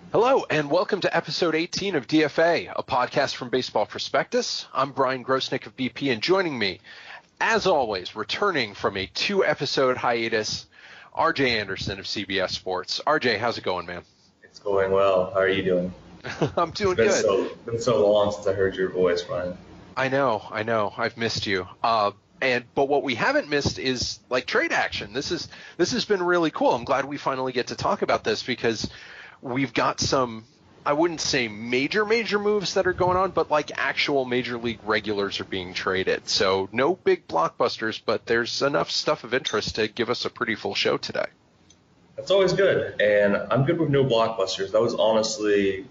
Hello, and welcome to episode 18 of DFA, a podcast from Baseball Prospectus. I'm Brian Grosnick of BP, and joining me, as always, returning from a 2-episode hiatus, RJ Anderson of CBS Sports. RJ, how's it going, man? It's going well. How are you doing? I'm doing good. It's been so long since I heard your voice, Brian. I know. I've missed you. But what we haven't missed is like trade action. This has been really cool. I'm glad we finally get to talk about this because we've got some, I wouldn't say major moves that are going on, but like actual major league regulars are being traded. So no big blockbusters, but there's enough stuff of interest to give us a pretty full show today. That's always good, and I'm good with no blockbusters. That was honestly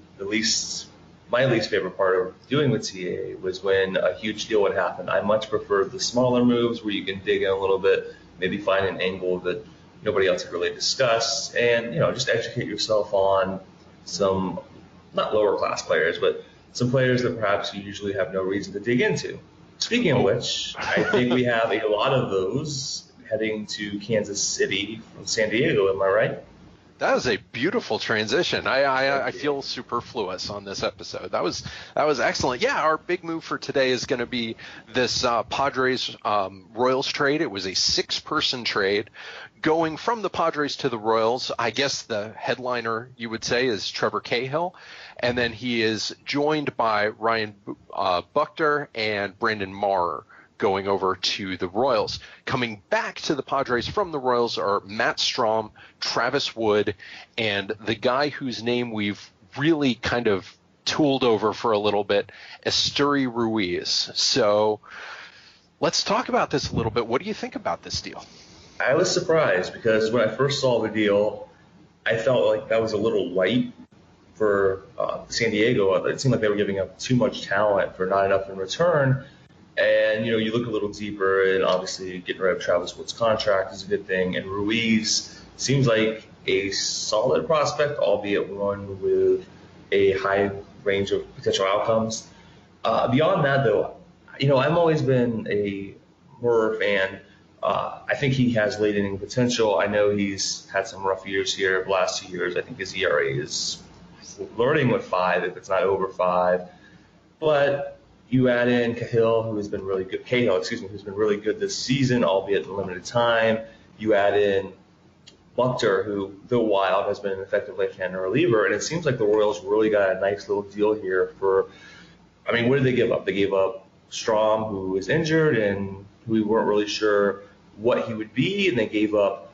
my least favorite part of doing with TA was when a huge deal would happen. I much prefer the smaller moves where you can dig in a little bit, maybe find an angle that nobody else had really discussed, and just educate yourself on some not lower class players, but some players that perhaps you usually have no reason to dig into. Speaking of which, I think we have a lot of those heading to Kansas City from San Diego. Am I right? That was a beautiful transition. I feel superfluous on this episode. That was excellent. Yeah, our big move for today is going to be this Padres Royals trade. It was a 6-person trade going from the Padres to the Royals. I guess the headliner, you would say, is Trevor Cahill. And then he is joined by Ryan Buchter and Brandon Maurer going over to the Royals. Coming back to the Padres from the Royals are Matt Strahm, Travis Wood, and the guy whose name we've really kind of tooled over for a little bit, Esteury Ruiz. So let's talk about this a little bit. What do you think about this deal? I was surprised because when I first saw the deal, I felt like that was a little light for San Diego. It seemed like they were giving up too much talent for not enough in return. And, you look a little deeper, and obviously getting rid of Travis Wood's contract is a good thing. And Ruiz seems like a solid prospect, albeit one with a high range of potential outcomes. Beyond that, though, I've always been a Maurer fan. I think he has late inning potential. I know he's had some rough years here the last 2 years. I think his ERA is flirting with 5 if it's not over 5. But you add in Cahill, who's been really good this season, albeit in limited time. You add in Buchter, who, though wild, has been an effective left-handed reliever, and it seems like the Royals really got a nice little deal here what did they give up? They gave up Strahm, who was injured, and we weren't really sure what he would be, and they gave up,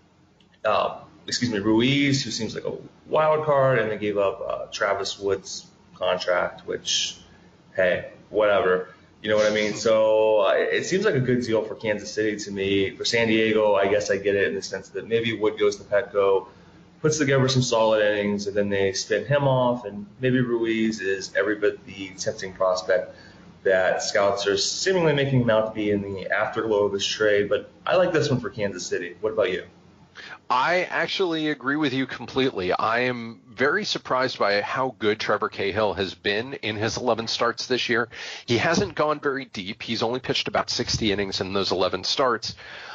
Ruiz, who seems like a wild card, and they gave up Travis Wood's contract, which, hey, whatever. You know what I mean? So it seems like a good deal for Kansas City to me. For San Diego, I guess I get it in the sense that maybe Wood goes to Petco, puts together some solid innings, and then they spin him off, and maybe Ruiz is every bit the tempting prospect that scouts are seemingly making him out to be in the afterglow of this trade. But I like this one for Kansas City. What about you? I actually agree with you completely. I am very surprised by how good Trevor Cahill has been in his 11 starts this year. He hasn't gone very deep. He's only pitched about 60 innings in those 11 starts.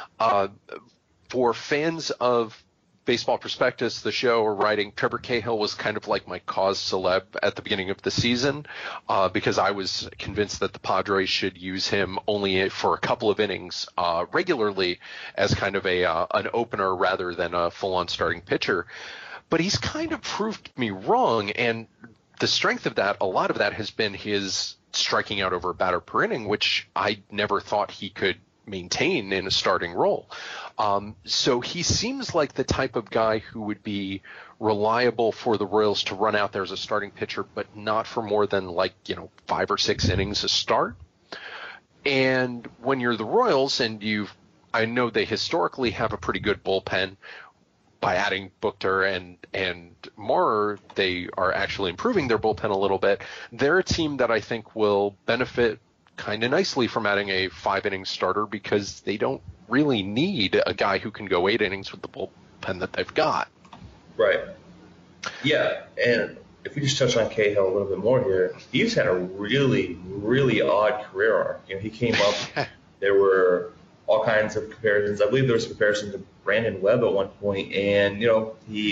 For fans of Baseball Prospectus, the show, or writing, Trevor Cahill was kind of like my cause celeb at the beginning of the season because I was convinced that the Padres should use him only for a couple of innings regularly as kind of an opener rather than a full-on starting pitcher. But he's kind of proved me wrong, and the strength of that, a lot of that has been his striking out over a batter per inning, which I never thought he could maintain in a starting role. So he seems like the type of guy who would be reliable for the Royals to run out there as a starting pitcher, but not for more than 5 or 6 innings a start. And when you're the Royals and I know they historically have a pretty good bullpen. By adding Buchter and Maurer, they are actually improving their bullpen a little bit. They're a team that I think will benefit kind of nicely from adding a 5-inning starter because they don't really need a guy who can go 8 innings with the bullpen that they've got. Right. Yeah, and if we just touch on Cahill a little bit more here, he's had a really, really odd career arc. He came up, there were all kinds of comparisons. I believe there was a comparison to Brandon Webb at one point, and, he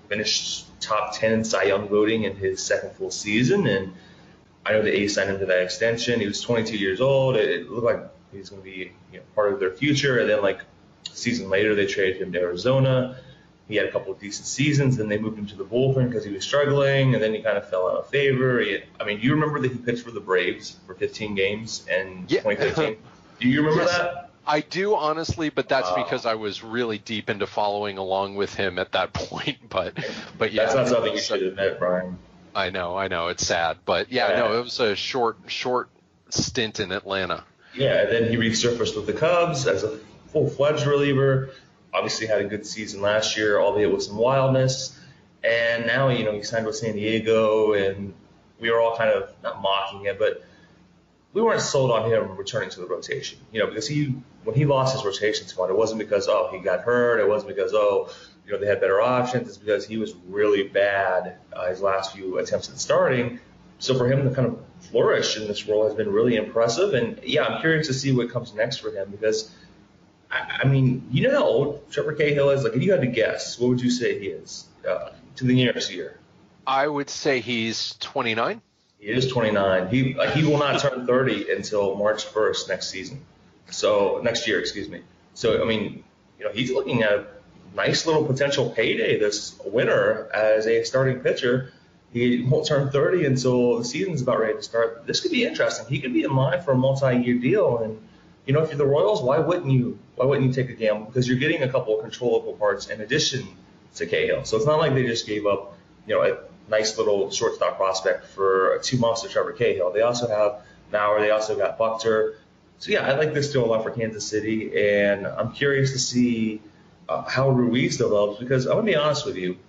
finished top 10 in Cy Young voting in his second full season, and I know the A's signed him to that extension. He was 22 years old. It looked like he was going to be part of their future, and then like a season later they traded him to Arizona. He had a couple of decent seasons, then they moved him to the bullpen because he was struggling, and then he kind of fell out of favor. You remember that he pitched for the Braves for 15 games in 2015? Do you remember that? I do, honestly, but that's because I was really deep into following along with him at that point. But yeah. That's not something you should admit, Brian. I know. It's sad. But it was a short stint in Atlanta. Yeah, and then he resurfaced with the Cubs as a full-fledged reliever. Obviously had a good season last year, albeit with some wildness. And now, he signed with San Diego, and we were all kind of not mocking it, but we weren't sold on him returning to the rotation. Because when he lost his rotation spot, it wasn't because, he got hurt. It wasn't because, they had better options. It's because he was really bad his last few attempts at starting. So for him to kind of flourish in this role has been really impressive. And, I'm curious to see what comes next for him because – you know how old Trevor Cahill is? Like, if you had to guess, what would you say he is to the nearest year? I would say he's 29. He is 29. He will not turn 30 until March 1st next year, excuse me. So, he's looking at a nice little potential payday this winter as a starting pitcher. He won't turn 30 until the season's about ready to start. This could be interesting. He could be in line for a multi-year deal, and if you're the Royals, why wouldn't you take a gamble? Because you're getting a couple of controllable parts in addition to Cahill. So it's not like they just gave up, a nice little shortstop prospect for 2 months to Trevor Cahill. They also have Bauer. They also got Buchter. So, I like this deal a lot for Kansas City, and I'm curious to see how Ruiz develops because I'm going to be honest with you.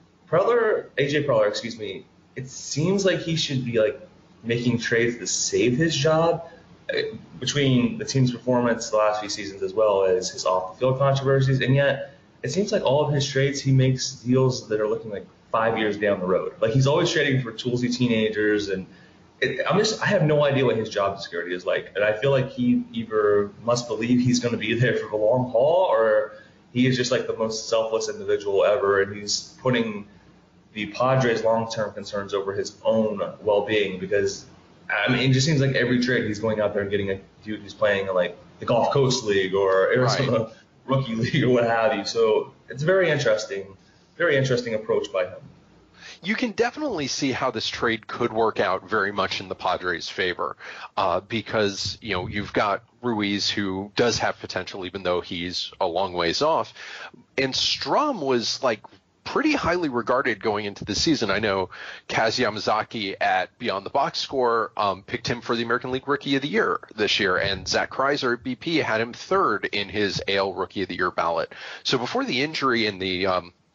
AJ Preller, it seems like he should be, making trades to save his job. Between the team's performance the last few seasons as well as his off-the-field controversies, and yet it seems like all of his trades he makes deals that are looking like 5 years down the road. Like he's always trading for toolsy teenagers, and I have no idea what his job security is like, and I feel like he either must believe he's going to be there for the long haul, or he is just like the most selfless individual ever, and he's putting the Padres' long-term concerns over his own well-being because. It just seems like every trade he's going out there and getting a dude who's playing in like the Gulf Coast League or Arizona Rookie League or what have you. So it's a very interesting approach by him. You can definitely see how this trade could work out very much in the Padres' favor because, you've got Ruiz who does have potential even though he's a long ways off. And Strom was pretty highly regarded going into the season. I know Kaz Yamazaki at Beyond the Box Score picked him for the American League Rookie of the Year this year, and Zach Kreiser at BP had him third in his AL Rookie of the Year ballot. So before the injury and the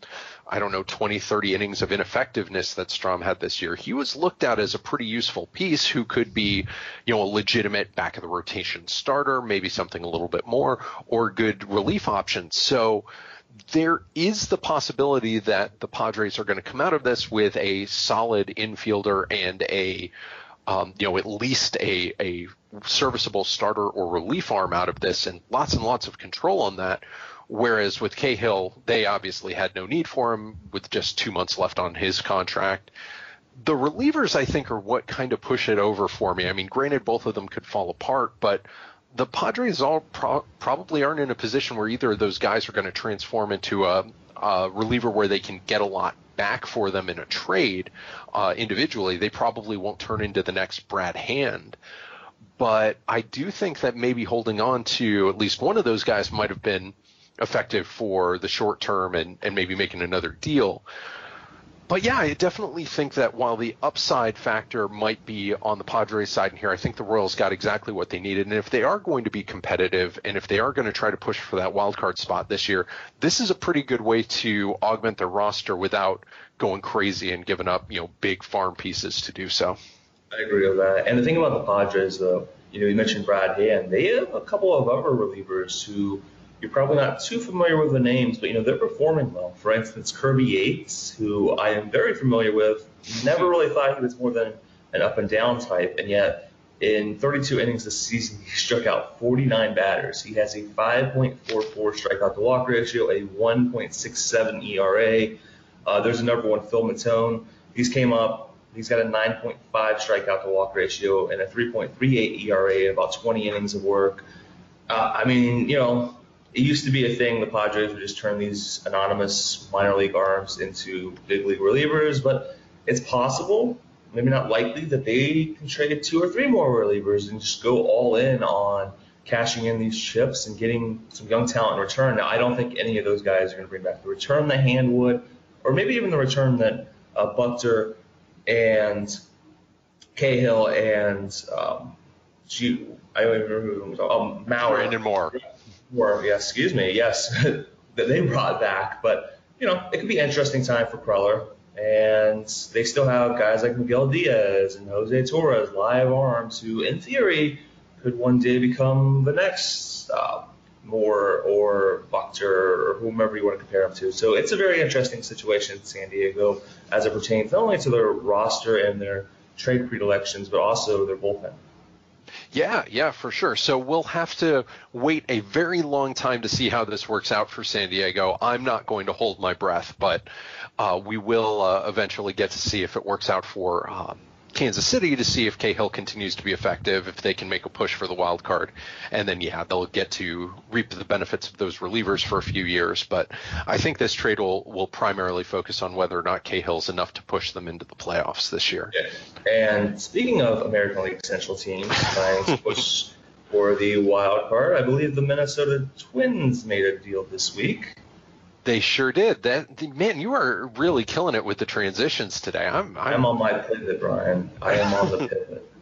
20, 30 innings of ineffectiveness that Strom had this year, he was looked at as a pretty useful piece who could be, a legitimate back of the rotation starter, maybe something a little bit more, or good relief option. So there is the possibility that the Padres are going to come out of this with a solid infielder and at least a serviceable starter or relief arm out of this, and lots of control on that. Whereas with Cahill, they obviously had no need for him with just 2 months left on his contract. The relievers, I think, are what kind of push it over for me. Granted, both of them could fall apart, but the Padres all probably aren't in a position where either of those guys are going to transform into a reliever where they can get a lot back for them in a trade individually. They probably won't turn into the next Brad Hand. But I do think that maybe holding on to at least one of those guys might have been effective for the short term and maybe making another deal. But I definitely think that while the upside factor might be on the Padres side in here, I think the Royals got exactly what they needed. And if they are going to be competitive and if they are going to try to push for that wild card spot this year, this is a pretty good way to augment their roster without going crazy and giving up, big farm pieces to do so. I agree with that. And the thing about the Padres, though, you mentioned Brad Hand. They have a couple of other relievers who you're probably not too familiar with the names, but, they're performing well. For instance, Kirby Yates, who I am very familiar with, never really thought he was more than an up-and-down type, and yet in 32 innings this season, he struck out 49 batters. He has a 5.44 strikeout-to-walk ratio, a 1.67 ERA. There's another one, Phil Matone. He's came up. He's got a 9.5 strikeout to walk ratio and a 3.38 ERA in about 20 innings of work. I mean, you know, it used to be a thing. The Padres would just turn these anonymous minor league arms into big league relievers, but it's possible, maybe not likely, that they can trade 2 or 3 more relievers and just go all in on cashing in these chips and getting some young talent in return. Now, I don't think any of those guys are going to bring back the return that Hand would, or maybe even the return that Buchter and Cahill and I don't even remember who was Mauer. Brandon Moore. Yes, that they brought back. But, you know, it could be an interesting time for Preller. And they still have guys like Miguel Diaz and Jose Torres, live arms, who in theory could one day become the next Moore or Buchter or whomever you want to compare them to. So it's a very interesting situation in San Diego as it pertains not only to their roster and their trade predilections, but also their bullpen. Yeah, for sure. So we'll have to wait a very long time to see how this works out for San Diego. I'm not going to hold my breath, but we will eventually get to see if it works out for Kansas City, to see if Cahill continues to be effective, if they can make a push for the wild card. And then, they'll get to reap the benefits of those relievers for a few years. But I think this trade will primarily focus on whether or not Cahill's enough to push them into the playoffs this year. Yeah. And speaking of American League Central teams trying to push for the wild card, I believe the Minnesota Twins made a deal this week. They sure did. Man, you are really killing it with the transitions today. I'm on my pivot, Brian. I am on the pivot.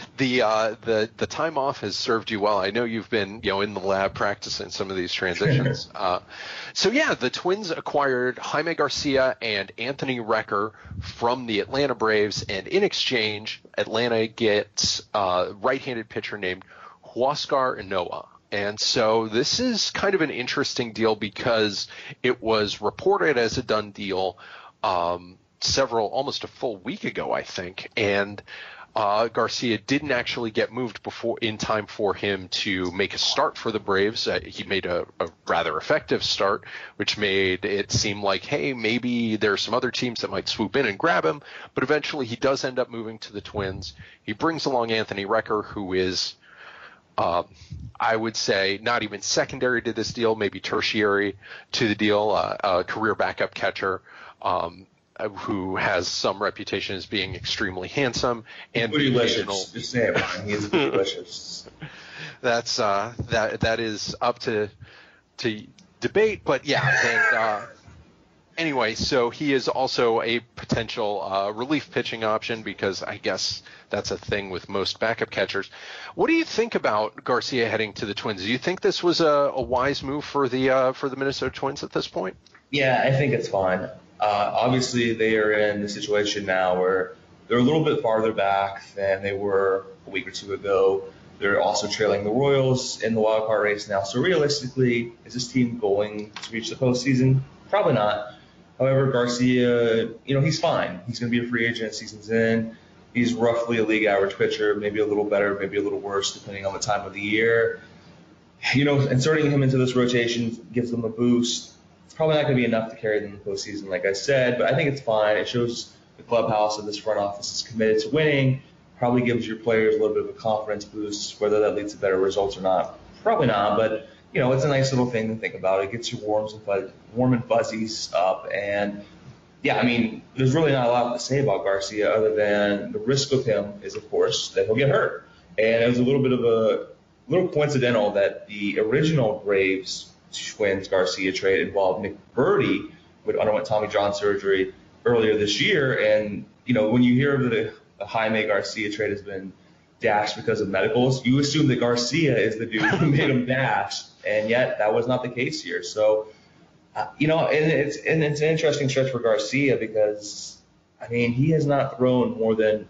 The time off has served you well. I know you've been in the lab practicing some of these transitions. The Twins acquired Jaime Garcia and Anthony Recker from the Atlanta Braves, and in exchange, Atlanta gets a right-handed pitcher named Huascar Ynoa. And so this is kind of an interesting deal because it was reported as a done deal almost a full week ago, I think. And Garcia didn't actually get moved in time for him to make a start for the Braves. He made a rather effective start, which made it seem like, hey, maybe there are some other teams that might swoop in and grab him. But eventually he does end up moving to the Twins. He brings along Anthony Recker, who is I would say not even secondary to this deal, maybe tertiary to the deal, a career backup catcher who has some reputation as being extremely handsome and delicious. Just say it, man. He's delicious. That's that is up to debate, but yeah. And, anyway, so he is also a potential relief pitching option because I guess that's a thing with most backup catchers. What do you think about Garcia heading to the Twins? Do you think this was a wise move for the Minnesota Twins at this point? Yeah, I think it's fine. Obviously, they are in the situation now where they're a little bit farther back than they were a week or two ago. They're also trailing the Royals in the wild card race now. So realistically, is this team going to reach the postseason? Probably not. However, Garcia, he's fine. He's going to be a free agent. Season's in. He's roughly a league average pitcher, maybe a little better, maybe a little worse, depending on the time of the year. Inserting him into this rotation gives them a boost. It's probably not going to be enough to carry them in the postseason, like I said, but I think it's fine. It shows the clubhouse of this front office is committed to winning. Probably gives your players a little bit of a confidence boost. Whether that leads to better results or not, probably not, but it's a nice little thing to think about. It gets you warm and fuzzies up. And, there's really not a lot to say about Garcia other than the risk with him is, of course, that he'll get hurt. And it was a little coincidental that the original Braves Twins Garcia trade involved Nick Burdi, who underwent Tommy John surgery earlier this year. And, when you hear the Jaime Garcia trade has been dashed because of medicals, you assume that Garcia is the dude who made him dash, and yet that was not the case here. So, and it's an interesting stretch for Garcia because, he has not thrown more than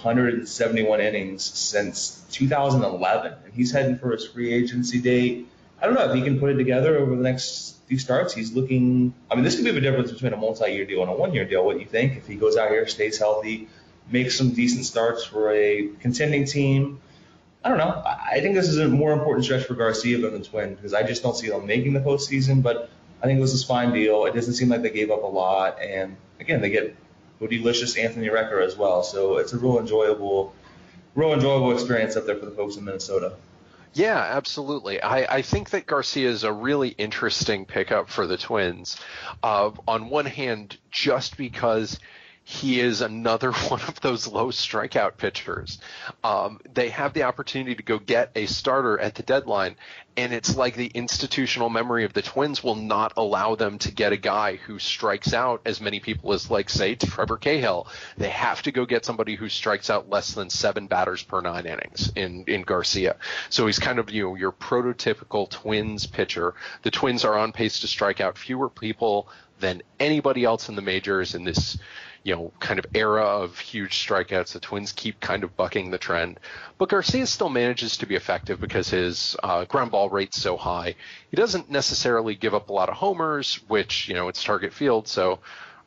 171 innings since 2011, and he's heading for his free agency date. I don't know if he can put it together over the next few starts. He's looking. This could be the difference between a multi-year deal and a one-year deal. What do you think? If he goes out here, stays healthy, makes some decent starts for a contending team. I don't know. I think this is a more important stretch for Garcia than the Twins because I just don't see them making the postseason. But I think this is a fine deal. It doesn't seem like they gave up a lot, and again, they get bootylicious Anthony Recker as well. So it's a real enjoyable experience up there for the folks in Minnesota. Yeah, absolutely. I think that Garcia is a really interesting pickup for the Twins. On one hand, just because he is another one of those low strikeout pitchers. They have the opportunity to go get a starter at the deadline, and it's like the institutional memory of the Twins will not allow them to get a guy who strikes out as many people as, like, say, Trevor Cahill. They have to go get somebody who strikes out less than 7 batters per 9 innings in Garcia. So he's kind of, your prototypical Twins pitcher. The Twins are on pace to strike out fewer people than anybody else in the majors in this kind of era of huge strikeouts. The Twins keep kind of bucking the trend. But Garcia still manages to be effective because his ground ball rate's so high. He doesn't necessarily give up a lot of homers, which, it's target field. So,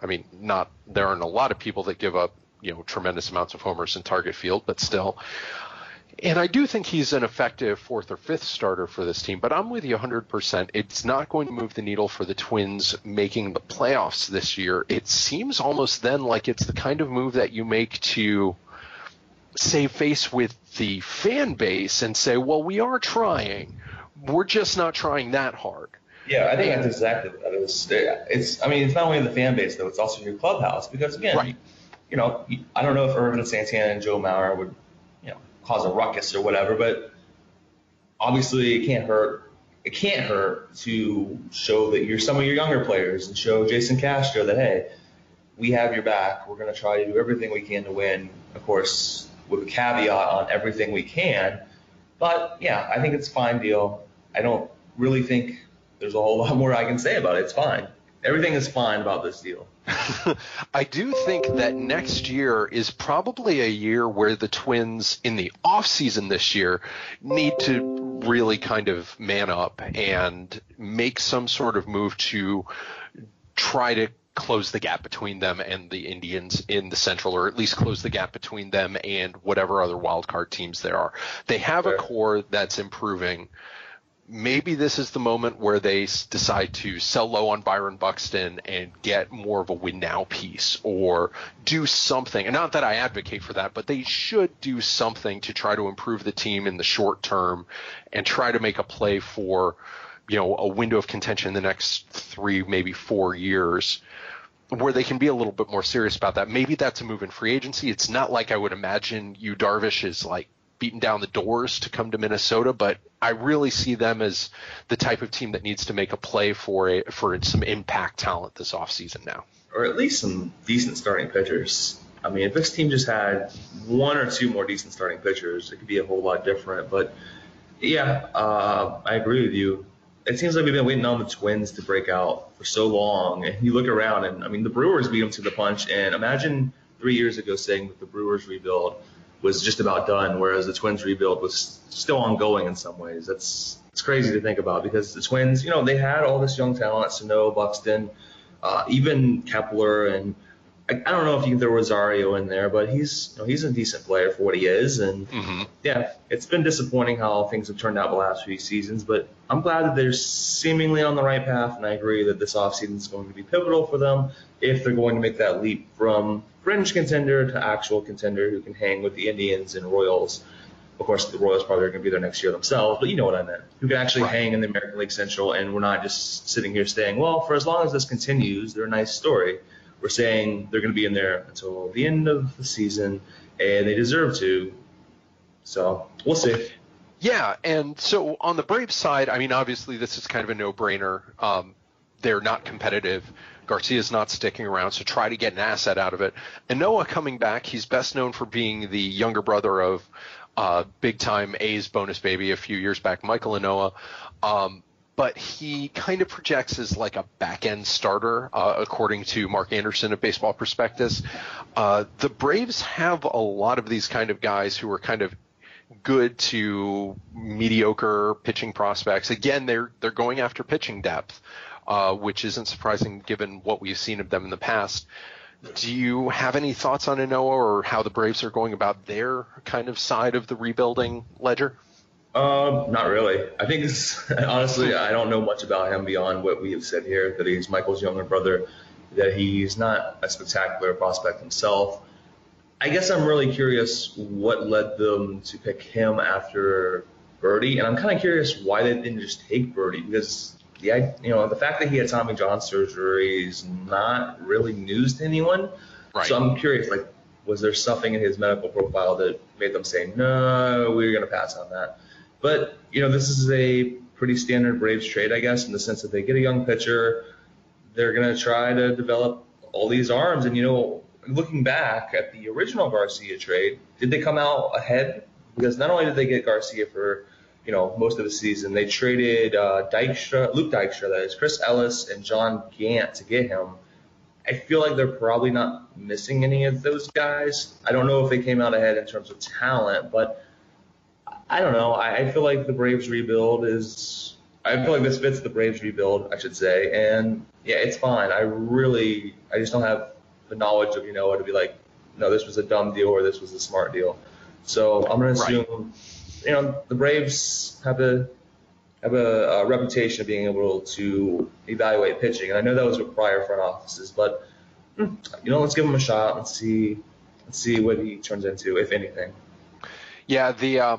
there aren't a lot of people that give up, tremendous amounts of homers in target field, but still. And I do think he's an effective 4th or 5th starter for this team, but I'm with you 100%. It's not going to move the needle for the Twins making the playoffs this year. It seems almost then like it's the kind of move that you make to save face with the fan base and say, well, we are trying. We're just not trying that hard. Yeah, I think that's exactly what that is. It's not only the fan base, though. It's also your clubhouse because, again, right. I don't know if Ervin Santana and Joe Mauer would cause a ruckus or whatever, but obviously it can't hurt to show that you're some of your younger players and show Jason Castro that, hey, we have your back. We're going to try to do everything we can to win, of course, with a caveat on everything we can. But, yeah, I think it's a fine deal. I don't really think there's a whole lot more I can say about it. It's fine. Everything is fine about this deal. I do think that next year is probably a year where the Twins in the offseason this year need to really kind of man up and make some sort of move to try to close the gap between them and the Indians in the Central, or at least close the gap between them and whatever other wild card teams there are. They have a core that's improving. Maybe this is the moment where they decide to sell low on Byron Buxton and get more of a win now piece, or do something. And not that I advocate for that, but they should do something to try to improve the team in the short term and try to make a play for, a window of contention in the next 3, maybe 4 years, where they can be a little bit more serious about that. Maybe that's a move in free agency. It's not like I would imagine Yu Darvish is like beating down the doors to come to Minnesota, but I really see them as the type of team that needs to make a play for some impact talent this offseason now. Or at least some decent starting pitchers. If this team just had 1 or 2 more decent starting pitchers, it could be a whole lot different. But, yeah, I agree with you. It seems like we've been waiting on the Twins to break out for so long. And you look around, and, the Brewers beat them to the punch. And imagine 3 years ago saying that the Brewers rebuild was just about done, whereas the Twins rebuild was still ongoing in some ways. It's crazy to think about because the Twins, they had all this young talent, Sano, Buxton, even Kepler, and I don't know if you can throw Rosario in there, but he's a decent player for what he is. And yeah, it's been disappointing how things have turned out the last few seasons, but I'm glad that they're seemingly on the right path, and I agree that this offseason is going to be pivotal for them if they're going to make that leap from fringe contender to actual contender who can hang with the Indians and Royals. Of course, the Royals probably are going to be there next year themselves, but you know what I meant. Who can actually hang in the American League Central, and we're not just sitting here saying, well, for as long as this continues, they're a nice story. We're saying they're going to be in there until the end of the season, and they deserve to. So we'll see. Yeah, and so on the Braves side, obviously this is kind of a no-brainer. They're not competitive. Garcia's not sticking around, so try to get an asset out of it. And Noah coming back, he's best known for being the younger brother of big-time A's bonus baby a few years back, Michael Anoa. But he kind of projects as like a back-end starter, according to Mark Anderson of Baseball Prospectus. The Braves have a lot of these kind of guys who are kind of good to mediocre pitching prospects. Again, they're going after pitching depth, which isn't surprising given what we've seen of them in the past. Do you have any thoughts on Anoa or how the Braves are going about their kind of side of the rebuilding ledger? Not really. I think honestly, I don't know much about him beyond what we have said here, that he's Michael's younger brother, that he's not a spectacular prospect himself. I guess I'm really curious what led them to pick him after Birdie, and I'm kind of curious why they didn't just take Birdie, because the fact that he had Tommy John surgery is not really news to anyone. Right. So I'm curious, like, was there something in his medical profile that made them say, no, we're going to pass on that? But, this is a pretty standard Braves trade, I guess, in the sense that they get a young pitcher. They're going to try to develop all these arms. And, looking back at the original Garcia trade, did they come out ahead? Because not only did they get Garcia for, most of the season, they traded Luke Dykstra, that is, Chris Ellis and John Gant to get him. I feel like they're probably not missing any of those guys. I don't know if they came out ahead in terms of talent, but I don't know. I feel like the Braves rebuild I feel like this fits the Braves rebuild, I should say. And, yeah, it's fine. I just don't have the knowledge of, to be like, no, this was a dumb deal or this was a smart deal. So I'm going to assume, the Braves have a reputation of being able to evaluate pitching. And I know that was with prior front offices, but, let's give him a shot and see what he turns into, if anything. Yeah,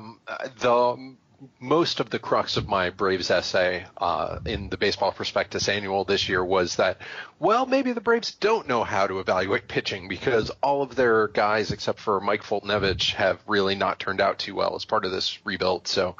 the most of the crux of my Braves essay in the Baseball Prospectus Annual this year was that, well, maybe the Braves don't know how to evaluate pitching because all of their guys, except for Mike Foltynewicz, have really not turned out too well as part of this rebuild. So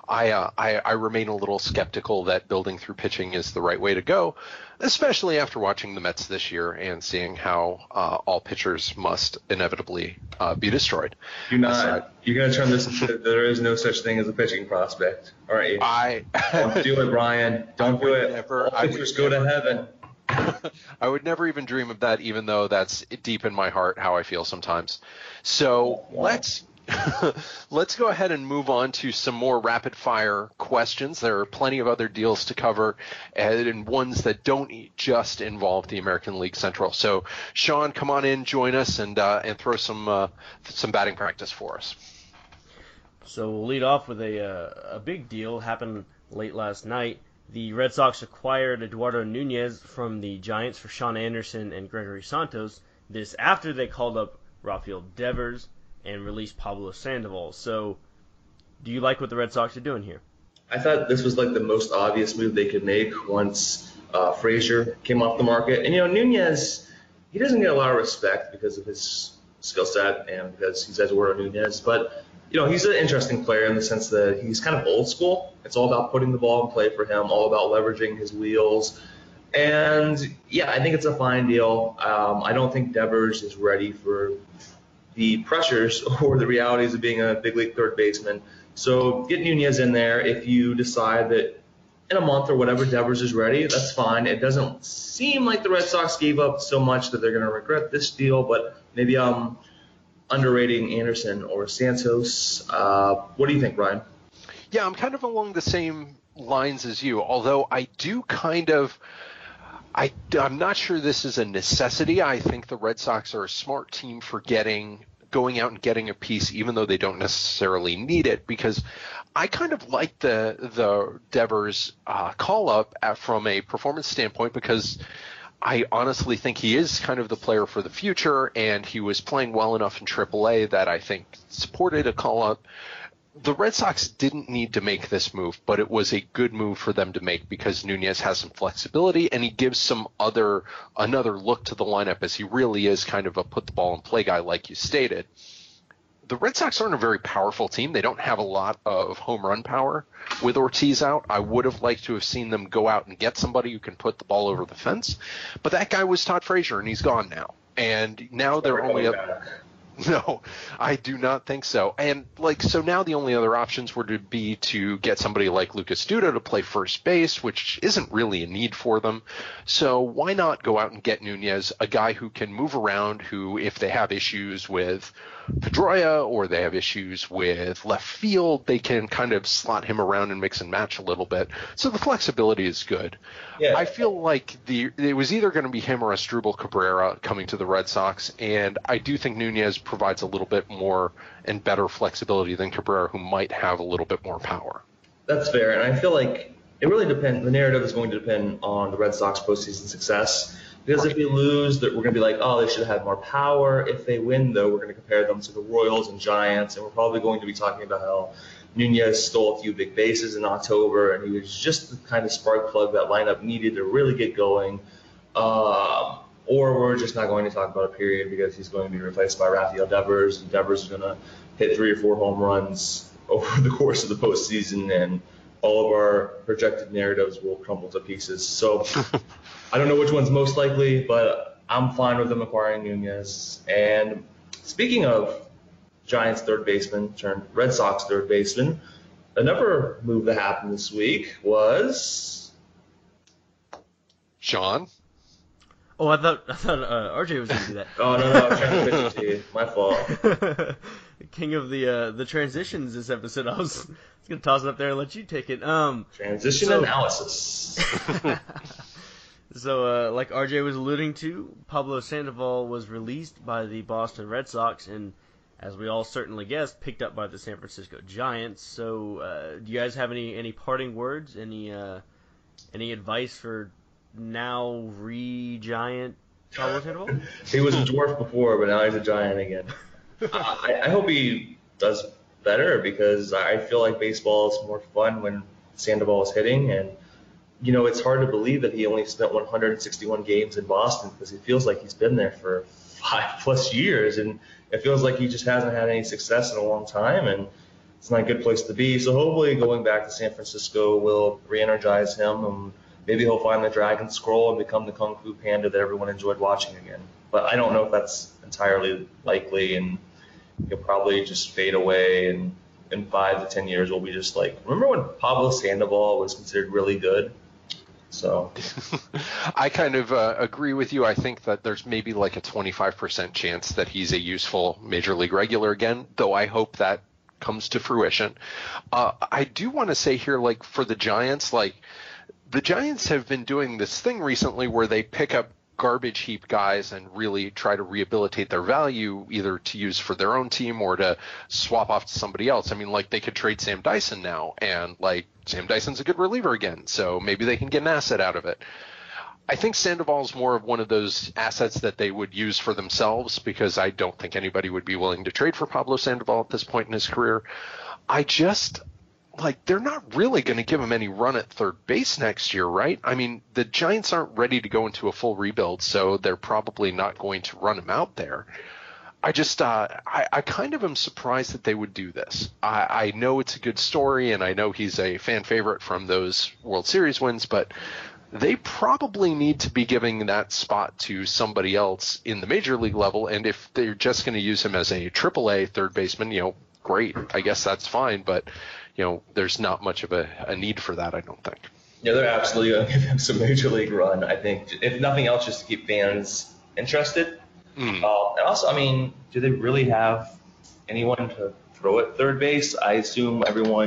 I remain a little skeptical that building through pitching is the right way to go, especially after watching the Mets this year and seeing how all pitchers must inevitably be destroyed. You're going to turn this into there is no such thing as a pitching prospect, aren't you? Don't do it, Brian. Don't do it. All pitchers go to heaven. I would never even dream of that, even though that's deep in my heart how I feel sometimes. So let's go ahead and move on to some more rapid fire questions. There are plenty of other deals to cover and ones that don't just involve the American League Central. So Sean, come on in, join us, and throw some batting practice for us. So we'll lead off with a big deal happened late last night. The Red Sox acquired Eduardo Nunez from the Giants for Sean Anderson and Gregory Santos. This after they called up Rafael Devers and released Pablo Sandoval. So do you like what the Red Sox are doing here? I thought this was like the most obvious move they could make once Frazier came off the market. And, Nunez, he doesn't get a lot of respect because of his skill set and because he's Eduardo Nunez. But, he's an interesting player in the sense that he's kind of old school. It's all about putting the ball in play for him, all about leveraging his wheels. And, yeah, I think it's a fine deal. I don't think Devers is ready for the pressures or the realities of being a big league third baseman. So get Nunez in there. If you decide that in a month or whatever Devers is ready, that's fine. It doesn't seem like the Red Sox gave up so much that they're going to regret this deal, but maybe I'm underrating Anderson or Santos. What do you think, Brian? Yeah, I'm kind of along the same lines as you, although I do I'm not sure this is a necessity. I think the Red Sox are a smart team for going out and getting a piece, even though they don't necessarily need it, because I kind of like the Devers call up from a performance standpoint, because I honestly think he is kind of the player for the future, and he was playing well enough in AAA that I think supported a call up. The Red Sox didn't need to make this move, but it was a good move for them to make because Nunez has some flexibility and he gives another look to the lineup, as he really is kind of a put the ball in play guy, like you stated. The Red Sox aren't a very powerful team. They don't have a lot of home run power with Ortiz out. I would have liked to have seen them go out and get somebody who can put the ball over the fence, but that guy was Todd Frazier, and he's gone now. And now they're only up. No, I do not think so. And so now the only other options were to be to get somebody like Lucas Duda to play first base, which isn't really a need for them. So why not go out and get Nunez, a guy who can move around, who, if they have issues with Pedroia or they have issues with left field, they can kind of slot him around and mix and match a little bit. So the flexibility is good. Yeah. I feel like it was either going to be him or Asdrubal Cabrera coming to the Red Sox, and I do think Nunez provides a little bit more and better flexibility than Cabrera, who might have a little bit more power. That's fair, and I feel like it really depends. The narrative is going to depend on the Red Sox postseason success. Because if they lose, that we're going to be like, oh, they should have had more power. If they win, though, we're going to compare them to the Royals and Giants, and we're probably going to be talking about how Nunez stole a few big bases in October, and he was just the kind of spark plug that lineup needed to really get going. Or we're just not going to talk about a period because he's going to be replaced by Rafael Devers, and Devers is going to hit 3 or 4 home runs over the course of the postseason, and all of our projected narratives will crumble to pieces. So I don't know which one's most likely, but I'm fine with them acquiring Nunez. And speaking of Giants third baseman turned Red Sox third baseman, another move that happened this week was Sean? Oh, I thought RJ was going to do that. Oh, no, I was trying to pitch it to you. My fault. King of the transitions this episode. I was going to toss it up there and let you take it. Transition analysis. So, like RJ was alluding to, Pablo Sandoval was released by the Boston Red Sox and, as we all certainly guessed, picked up by the San Francisco Giants. So, do you guys have any parting words? Any advice for now re-Giant Pablo Sandoval? He was a dwarf before, but now he's a giant again. I hope he does better because I feel like baseball is more fun when Sandoval is hitting, and it's hard to believe that he only spent 161 games in Boston because it feels like he's been there for 5+ years, and it feels like he just hasn't had any success in a long time, and it's not a good place to be. So hopefully going back to San Francisco will re-energize him, and maybe he'll find the Dragon Scroll and become the Kung Fu Panda that everyone enjoyed watching again. But I don't know if that's entirely likely, and he'll probably just fade away, and in 5 to 10 years we'll be just like, remember when Pablo Sandoval was considered really good? So I kind of agree with you. I think that there's maybe like a 25% chance that he's a useful major league regular again, though I hope that comes to fruition. I do want to say here, like for the Giants, like the Giants have been doing this thing recently where they pick up garbage heap guys and really try to rehabilitate their value, either to use for their own team or to swap off to somebody else. I mean, like they could trade Sam Dyson now, and like Sam Dyson's a good reliever again, so maybe they can get an asset out of it. I think Sandoval's more of one of those assets that they would use for themselves because I don't think anybody would be willing to trade for Pablo Sandoval at this point in his career. They're not really going to give him any run at third base next year, right? I mean, the Giants aren't ready to go into a full rebuild, so they're probably not going to run him out there. I kind of am surprised that they would do this. I know it's a good story, and I know he's a fan favorite from those World Series wins, but they probably need to be giving that spot to somebody else in the major league level, and if they're just going to use him as a AAA third baseman, great. I guess that's fine, but there's not much of a need for that, I don't think. Yeah, they're absolutely going to give him some major league run, I think, if nothing else, just to keep fans interested. And also, I mean, do they really have anyone to throw at third base? I feel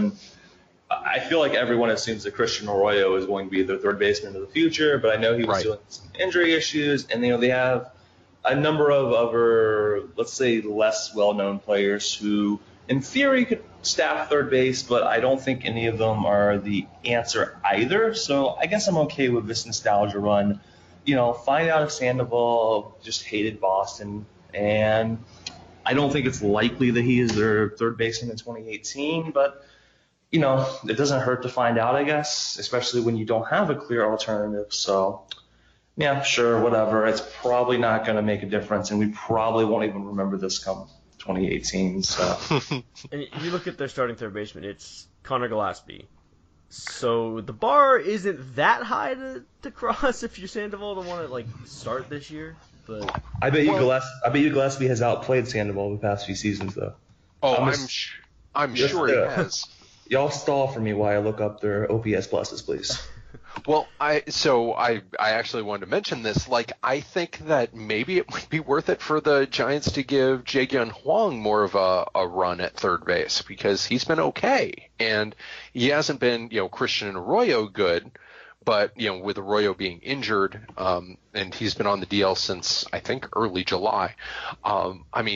like everyone assumes that Christian Arroyo is going to be their third baseman of the future, but I know he was dealing with some injury issues, and they have a number of other, let's say, less well-known players who, in theory, could staff third base, but I don't think any of them are the answer either. So I guess I'm okay with this nostalgia run. Find out if Sandoval just hated Boston, and I don't think it's likely that he is their third baseman in 2018, but it doesn't hurt to find out, I guess, especially when you don't have a clear alternative. So yeah, sure, whatever. It's probably not going to make a difference, and we probably won't even remember this come 2018. So. And if you look at their starting third baseman, it's Connor Gillespie. So the bar isn't that high to cross if you're Sandoval to want to start this year. But I bet you Gillespie has outplayed Sandoval the past few seasons, though. Oh, I'm sure he has. Y'all stall for me while I look up their OPS pluses, please. Well, I actually wanted to mention this. I think that maybe it might be worth it for the Giants to give Jae-Gyun Hwang more of a run at third base because he's been okay. And he hasn't been, Christian Arroyo good, but, with Arroyo being injured, and he's been on the DL since, I think, early July.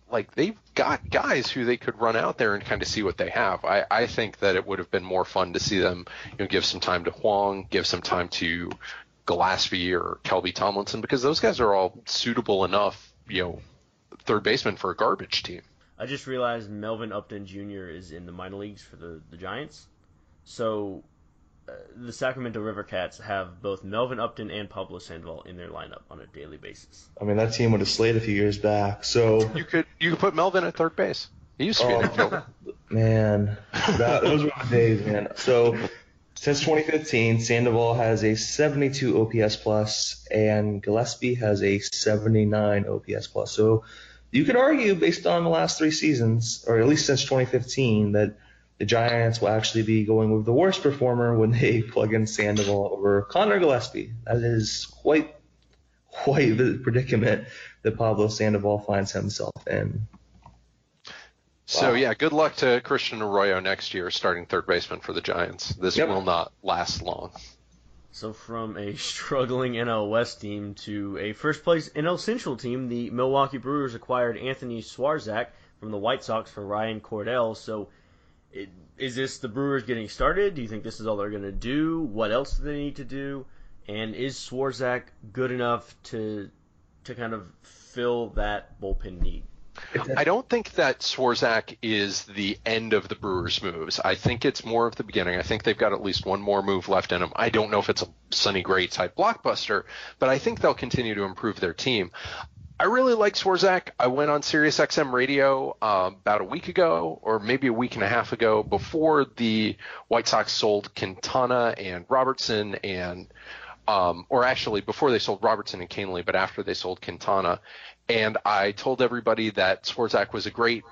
like they've got guys who they could run out there and kind of see what they have. I think that it would have been more fun to see them, give some time to Huang, give some time to Gillespie or Kelby Tomlinson, because those guys are all suitable enough, third baseman for a garbage team. I just realized Melvin Upton Jr. is in the minor leagues for the Giants. So the Sacramento River Cats have both Melvin Upton and Pablo Sandoval in their lineup on a daily basis. I mean, that team would have slayed a few years back. So you could put Melvin at third base. He used to be an infielder. Man, those were the days, man. So since 2015, Sandoval has a 72 OPS plus, and Gillespie has a 79 OPS plus. So you could argue, based on the last 3 seasons, or at least since 2015, that the Giants will actually be going with the worst performer when they plug in Sandoval over Connor Gillespie. That is quite the predicament that Pablo Sandoval finds himself in. So, yeah, good luck to Christian Arroyo next year starting third baseman for the Giants. This will not last long. So from a struggling NL West team to a first-place NL Central team, the Milwaukee Brewers acquired Anthony Swarzak from the White Sox for Ryan Cordell. So is this the Brewers getting started? Do you think this is all they're going to do? What else do they need to do? And is Swarzak good enough to kind of fill that bullpen need? I don't think that Swarzak is the end of the Brewers' moves. I think it's more of the beginning. I think they've got at least one more move left in them. I don't know if it's a Sonny Gray type blockbuster, but I think they'll continue to improve their team. I really like Swarzak. I went on SiriusXM radio about a week ago, or maybe a week and a half ago, before the White Sox sold Quintana and Robertson, and or actually before they sold Robertson and Canely, but after they sold Quintana. And I told everybody that Swarzak was a great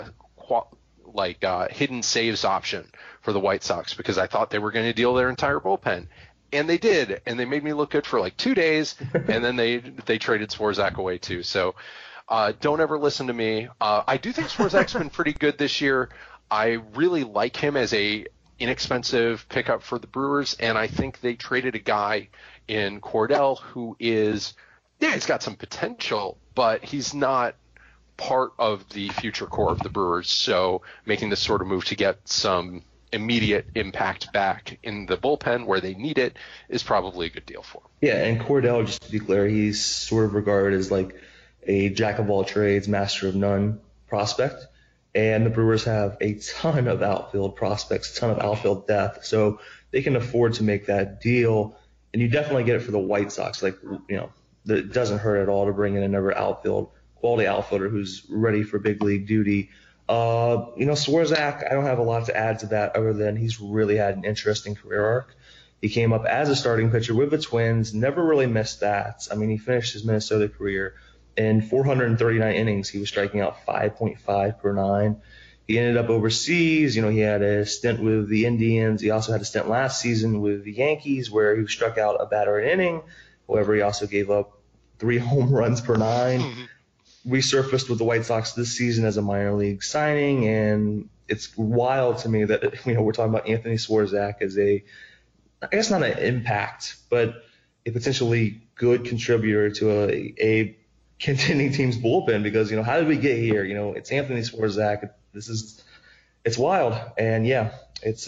hidden saves option for the White Sox, because I thought they were going to deal their entire bullpen. And they did, and they made me look good for like 2 days, and then they traded Swarzak away too. So don't ever listen to me. I do think Swarzak's been pretty good this year. I really like him as a inexpensive pickup for the Brewers, and I think they traded a guy in Cordell who is, he's got some potential, but he's not part of the future core of the Brewers. So making this sort of move to get some immediate impact back in the bullpen where they need it is probably a good deal for him. Yeah, and Cordell, just to be clear, he's sort of regarded as like a jack of all trades, master of none prospect. And the Brewers have a ton of outfield prospects, a ton of outfield depth, so they can afford to make that deal. And you definitely get it for the White Sox. Like, it doesn't hurt at all to bring in another quality outfielder who's ready for big league duty. Swarzak, I don't have a lot to add to that other than he's really had an interesting career arc. He came up as a starting pitcher with the Twins, never really missed that. I mean, he finished his Minnesota career in 439 innings. He was striking out 5.5 per 9. He ended up overseas. He had a stint with the Indians. He also had a stint last season with the Yankees where he struck out a batter an inning. However, he also gave up 3 home runs per 9. Resurfaced with the White Sox this season as a minor league signing, and it's wild to me that we're talking about Anthony Swarzak as I guess not an impact, but a potentially good contributor to a contending team's bullpen, because how did we get here? It's Anthony Swarzak. It's wild, and it's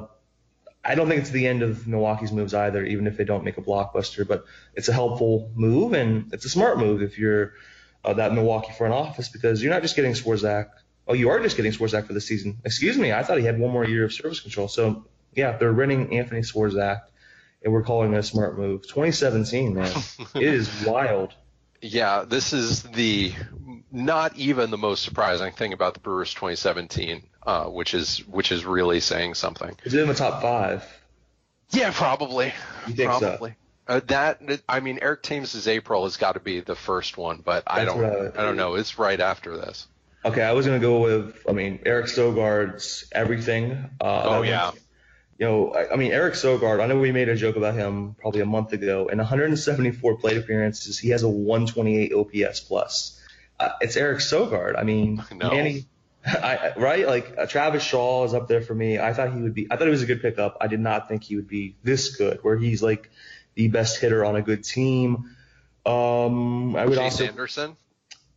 I don't think it's the end of Milwaukee's moves either, even if they don't make a blockbuster, but it's a helpful move, and it's a smart move if you're that Milwaukee front office, because you're not just getting Swarzak. Oh, you are just getting Swarzak for the season. Excuse me, I thought he had one more year of service control. So, they're renting Anthony Swarzak, and we're calling it a smart move. 2017, man. It is wild. Yeah, this is not even the most surprising thing about the Brewers 2017, which is really saying something. Is it in the top 5? Yeah, probably. You think probably. So? Eric Thames' April has got to be the first one, but I don't know. It's right after this. Okay, I was going to go with, Eric Sogard's everything. Eric Sogard, I know we made a joke about him probably a month ago. In 174 plate appearances, he has a 128 OPS plus. It's Eric Sogard. No. Manny, right? Like Travis Shaw is up there for me. I thought he was a good pickup. I did not think he would be this good, where he's like the best hitter on a good team. Chase Anderson?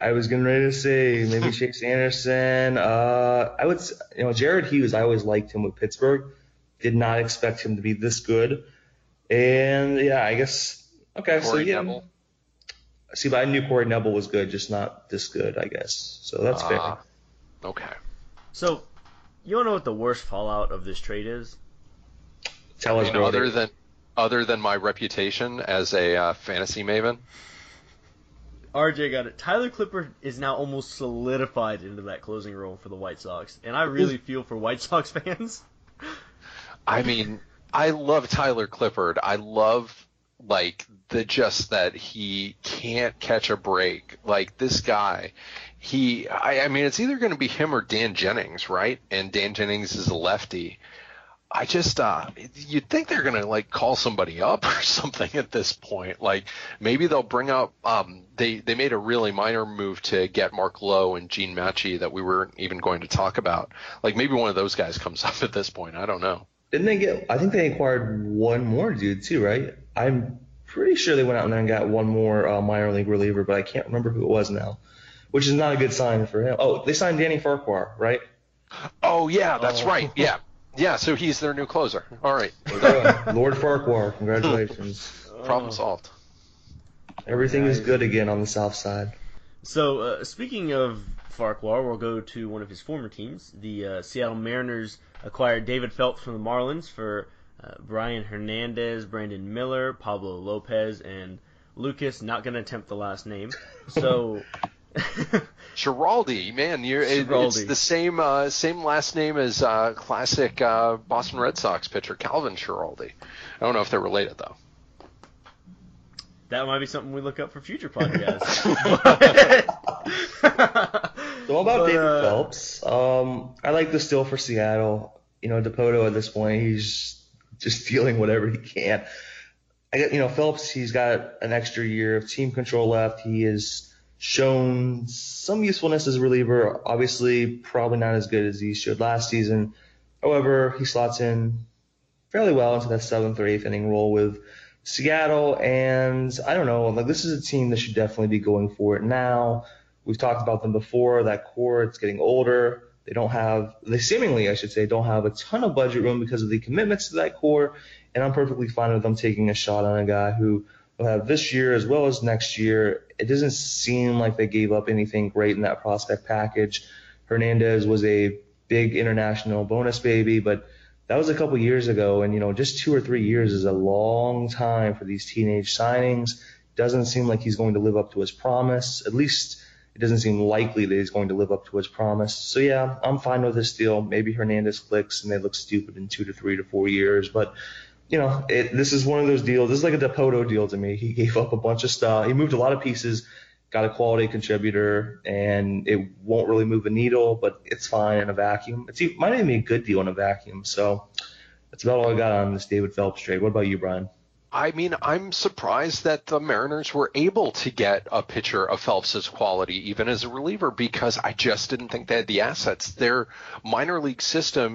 I was getting ready to say maybe Chase Anderson. I would, Jared Hughes. I always liked him with Pittsburgh. Did not expect him to be this good. And yeah, I guess okay. Corey Neville. See, but I knew Corey Neville was good, just not this good, I guess. So that's fair. Okay. So, you want to know what the worst fallout of this trade is? Tell us, other than my reputation as a fantasy maven. RJ got it. Tyler Clippard is now almost solidified into that closing role for the White Sox, and I really feel for White Sox fans. I mean, I love Tyler Clippard. I love that he can't catch a break. Like this guy, I mean, it's either going to be him or Dan Jennings, right? And Dan Jennings is a lefty. I just, you'd think they're going to call somebody up or something at this point. Like maybe they'll bring up, they made a really minor move to get Mark Lowe and Gene Matchey that we weren't even going to talk about. Like maybe one of those guys comes up at this point. I don't know. I think they acquired one more dude too, right? I'm pretty sure they went out there and got one more minor league reliever, but I can't remember who it was now, which is not a good sign for him. Oh, they signed Danny Farquhar, right? Oh, yeah, that's right. Yeah. Yeah, so he's their new closer. All right. Lord Farquhar, congratulations. Problem solved. Everything is good again on the south side. So, speaking of Farquhar, we'll go to one of his former teams. The Seattle Mariners acquired David Phelps from the Marlins for Brian Hernandez, Brandon Miller, Pablo Lopez, and Lucas, not going to attempt the last name. So... Schiraldi, man, it's the same last name as classic Boston Red Sox pitcher Calvin Schiraldi. I don't know if they're related though. That might be something we look up for future podcasts. So about David Phelps, I like the steal for Seattle. Dipoto at this point, he's just stealing whatever he can. Phelps, he's got an extra year of team control left. He is shown some usefulness as a reliever. Obviously, probably not as good as he showed last season. However, he slots in fairly well into that 7th or 8th inning role with Seattle. And I don't know, this is a team that should definitely be going for it now. We've talked about them before. That core, it's getting older. They seemingly, I should say, don't have a ton of budget room because of the commitments to that core. And I'm perfectly fine with them taking a shot on a guy who will have this year as well as next year. It doesn't seem like they gave up anything great in that prospect package. Hernandez was a big international bonus baby, but that was a couple years ago. And, just 2 or 3 years is a long time for these teenage signings. Doesn't seem like he's going to live up to his promise. At least it doesn't seem likely that he's going to live up to his promise. So, yeah, I'm fine with this deal. Maybe Hernandez clicks and they look stupid in 2 to 3 to 4 years, but this is one of those deals. This is like a Dipoto deal to me. He gave up a bunch of stuff. He moved a lot of pieces, got a quality contributor, and it won't really move a needle, but it's fine in a vacuum. It might even be a good deal in a vacuum. So that's about all I got on this David Phelps trade. What about you, Brian? I mean, I'm surprised that the Mariners were able to get a pitcher of Phelps' quality, even as a reliever, because I just didn't think they had the assets. Their minor league system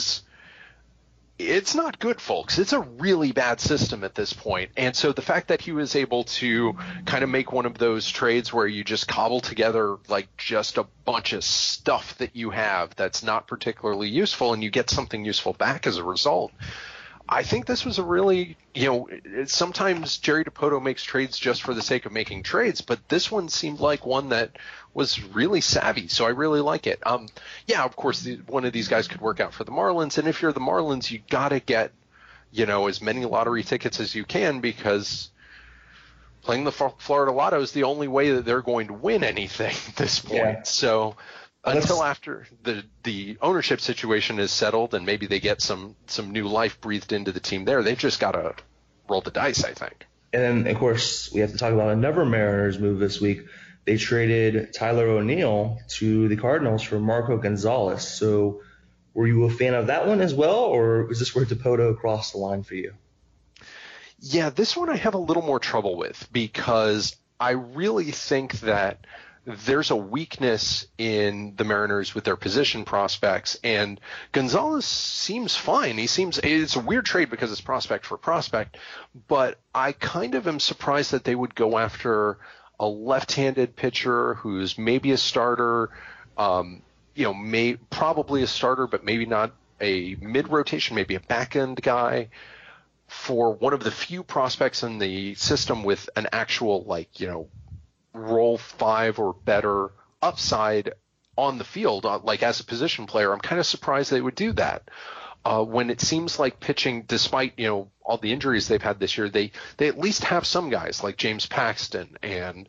it's not good, folks. It's a really bad system at this point. And so the fact that he was able to kind of make one of those trades where you just cobble together just a bunch of stuff that you have that's not particularly useful and you get something useful back as a result. I think this was a really, sometimes Jerry Dipoto makes trades just for the sake of making trades, but this one seemed like one that was really savvy, so I really like it. Yeah, of course, one of these guys could work out for the Marlins, and if you're the Marlins, you got to get, as many lottery tickets as you can because playing the Florida Lotto is the only way that they're going to win anything at this point. Yeah. So until after the ownership situation is settled and maybe they get some new life breathed into the team there, they've just got to roll the dice, I think. And then, of course, we have to talk about another Mariners move this week. They traded Tyler O'Neill to the Cardinals for Marco Gonzalez. So were you a fan of that one as well, or is this where Dipoto crossed the line for you? Yeah, this one I have a little more trouble with because I really think that there's a weakness in the Mariners with their position prospects, and Gonzalez seems fine. It's a weird trade because it's prospect for prospect, but I kind of am surprised that they would go after a left-handed pitcher who's maybe a starter, probably a starter, but maybe not a mid-rotation, maybe a back-end guy, for one of the few prospects in the system with an actual, role 5 or better upside on the field, as a position player. I'm kind of surprised they would do that. When it seems like pitching, despite, all the injuries they've had this year, they at least have some guys like James Paxton and,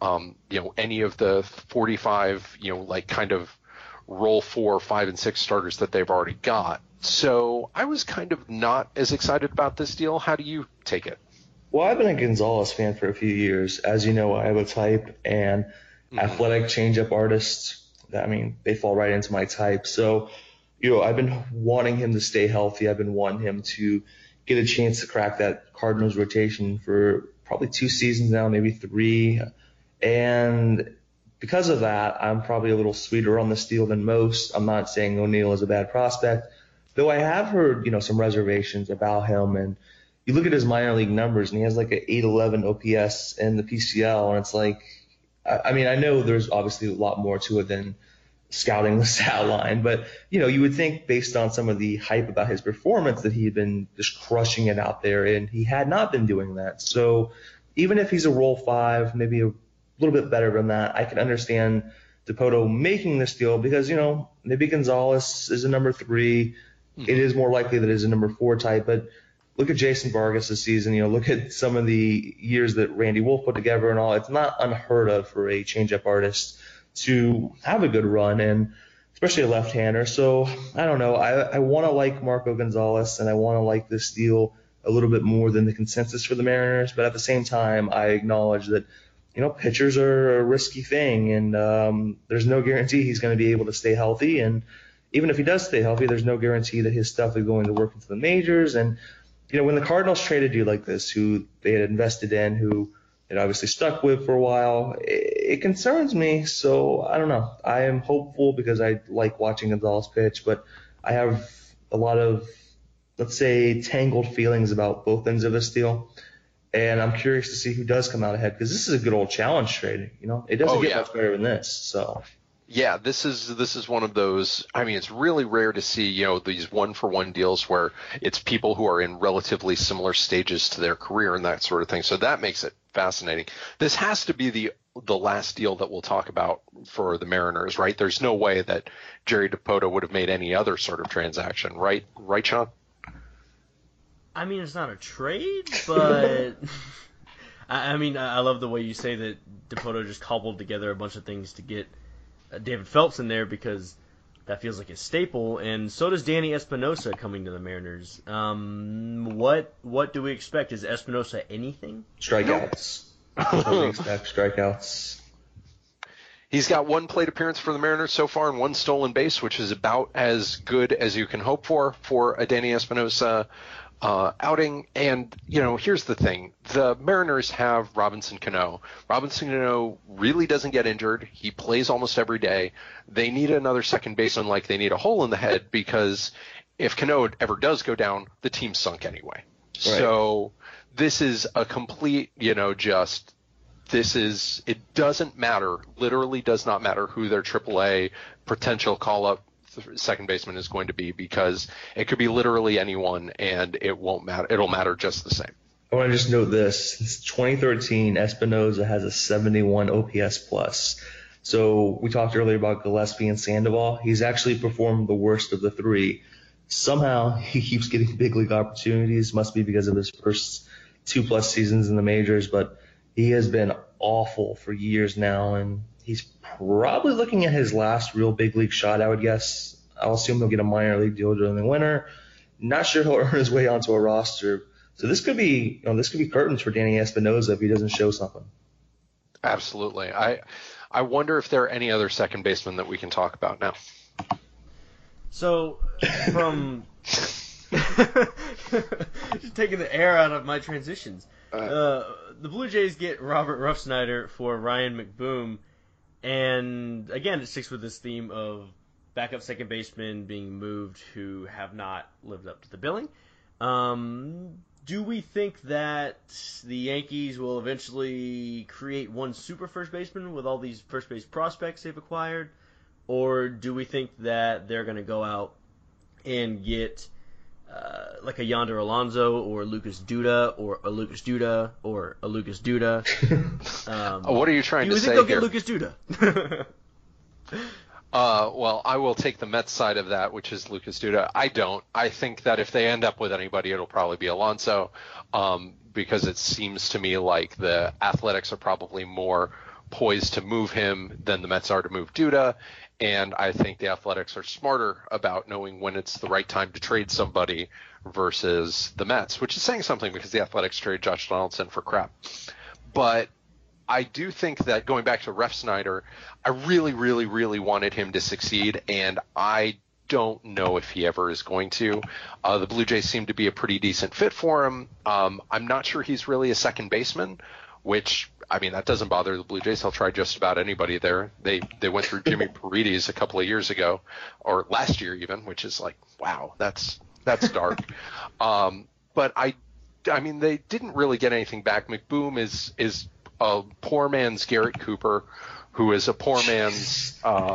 any of the 45, kind of role 4, 5, and 6 starters that they've already got. So I was kind of not as excited about this deal. How do you take it? Well, I've been a Gonzalez fan for a few years. As you know, I have a type, and athletic changeup artists, they fall right into my type. So, I've been wanting him to stay healthy. I've been wanting him to get a chance to crack that Cardinals rotation for probably 2 seasons now, maybe 3. And because of that, I'm probably a little sweeter on this deal than most. I'm not saying O'Neill is a bad prospect, though I have heard, some reservations about him. And you look at his minor league numbers, and he has like an 811 OPS in the PCL, and it's like, I know there's obviously a lot more to it than scouting the stat line, but you would think based on some of the hype about his performance that he had been just crushing it out there, and he had not been doing that. So even if he's a role 5, maybe a little bit better than that, I can understand Dipoto making this deal because, maybe Gonzalez is a number 3. It is more likely that it's a number 4 type, but look at Jason Vargas this season. Look at some of the years that Randy Wolf put together and all. It's not unheard of for a changeup artist to have a good run, and especially a left-hander. So I don't know. I want to like Marco Gonzalez, and I want to like this deal a little bit more than the consensus for the Mariners. But at the same time, I acknowledge that, pitchers are a risky thing, and there's no guarantee he's going to be able to stay healthy. And even if he does stay healthy, there's no guarantee that his stuff is going to work into the majors. And, when the Cardinals traded you like this, who they had invested in, who it obviously stuck with for a while, it concerns me. So I don't know. I am hopeful because I like watching Gonzalez pitch, but I have a lot of, let's say, tangled feelings about both ends of this deal. And I'm curious to see who does come out ahead, because this is a good old challenge trade. It doesn't get much better than this. So yeah, this is one of those. It's really rare to see, these 1-for-1 deals where it's people who are in relatively similar stages to their career and that sort of thing. So that makes it fascinating. This has to be the last deal that we'll talk about for the Mariners, right? There's no way that Jerry Dipoto would have made any other sort of transaction, right? Right, Sean? It's not a trade, but I love the way you say that Dipoto just cobbled together a bunch of things to get David Phelps in there, because that feels like a staple, and so does Danny Espinosa coming to the Mariners. What do we expect? Is Espinosa anything? Strikeouts. What do we expect? Strikeouts. He's got 1 plate appearance for the Mariners so far and 1 stolen base, which is about as good as you can hope for a Danny Espinosa outing. And, here's the thing. The Mariners have Robinson Cano. Robinson Cano really doesn't get injured. He plays almost every day. They need another second baseman like they need a hole in the head, because if Cano ever does go down, the team's sunk anyway. Right. So this is a complete, it doesn't matter, literally does not matter who their AAA potential call-up second baseman is going to be, because it could be literally anyone, and it won't matter. It'll matter just the same. I want to just note this. Since 2013, Espinosa has a 71 OPS plus. So we talked earlier about Gillespie and Sandoval. He's actually performed the worst of the 3. Somehow he keeps getting big league opportunities. Must be because of his first 2+ seasons in the majors, but he has been awful for years now, and he's probably looking at his last real big league shot, I would guess. I'll assume he'll get a minor league deal during the winter. Not sure he'll earn his way onto a roster. So this could be curtains for Danny Espinosa if he doesn't show something. Absolutely. I wonder if there are any other second basemen that we can talk about now. So from taking the air out of my transitions, the Blue Jays get Robert Ruffsnyder for Ryan McBoom, and again it sticks with this theme of backup second basemen being moved who have not lived up to the billing. Do we think that the Yankees will eventually create one super first baseman with all these first base prospects they've acquired? Or do we think that they're going to go out and get like a Yonder Alonso or Lucas Duda or a Lucas Duda or a Lucas Duda? What are you trying to say here? Do here? you think they'll get Lucas Duda? Well, I will take the Mets side of that, which is Lucas Duda. I don't. I think that if they end up with anybody, it'll probably be Alonso, because it seems to me like the Athletics are probably more poised to move him than the Mets are to move Duda, and I think the Athletics are smarter about knowing when it's the right time to trade somebody versus the Mets, which is saying something because the Athletics traded Josh Donaldson for crap. But I do think that going back to Refsnyder, I really, really, really wanted him to succeed, and I don't know if he ever is going to. The Blue Jays seem to be a pretty decent fit for him. I'm not sure he's really a second baseman, which, I mean, that doesn't bother the Blue Jays. They'll try just about anybody there. They went through Jimmy Paredes a couple of years ago, or last year even, which is like, wow, that's dark. But I mean, they didn't really get anything back. McBoom is a poor man's Garrett Cooper, who is a poor man's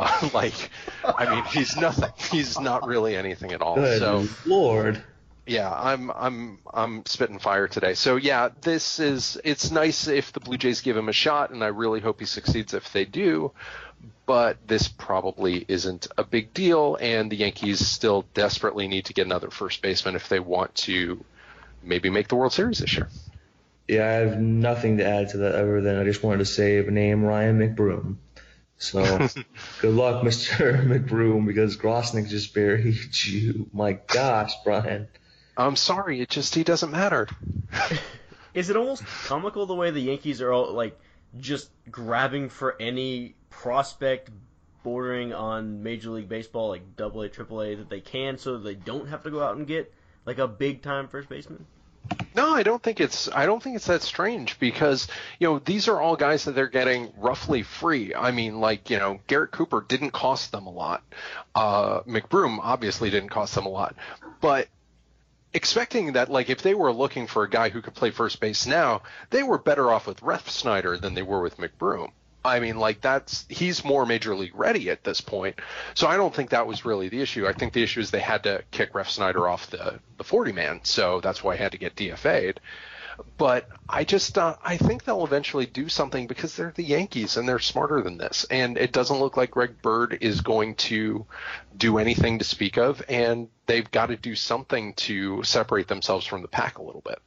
I mean, he's nothing. He's not really anything at all. Good so Lord. Yeah, I'm spitting fire today. So yeah, it's nice if the Blue Jays give him a shot, and I really hope he succeeds if they do. But this probably isn't a big deal, and the Yankees still desperately need to get another first baseman if they want to maybe make the World Series this year. Yeah, I have nothing to add to that other than I just wanted to say the name Ryan McBroom. So good luck, Mr. McBroom, because Grosnick just buried you. My gosh, Brian. I'm sorry, he doesn't matter. Is it almost comical the way the Yankees are all like just grabbing for any prospect bordering on Major League Baseball, like AA, AAA, that they can, so that they don't have to go out and get like a big time first baseman? No, I don't think it's that strange, because, these are all guys that they're getting roughly free. I mean, Garrett Cooper didn't cost them a lot. McBroom obviously didn't cost them a lot. But expecting that, if they were looking for a guy who could play first base now, they were better off with Refsnyder than they were with McBroom. I mean, he's more major league ready at this point. So I don't think that was really the issue. I think the issue is they had to kick Refsnyder off the 40-man. So that's why I had to get DFA'd. But I think they'll eventually do something, because they're the Yankees and they're smarter than this. And it doesn't look like Greg Bird is going to do anything to speak of. And they've got to do something to separate themselves from the pack a little bit.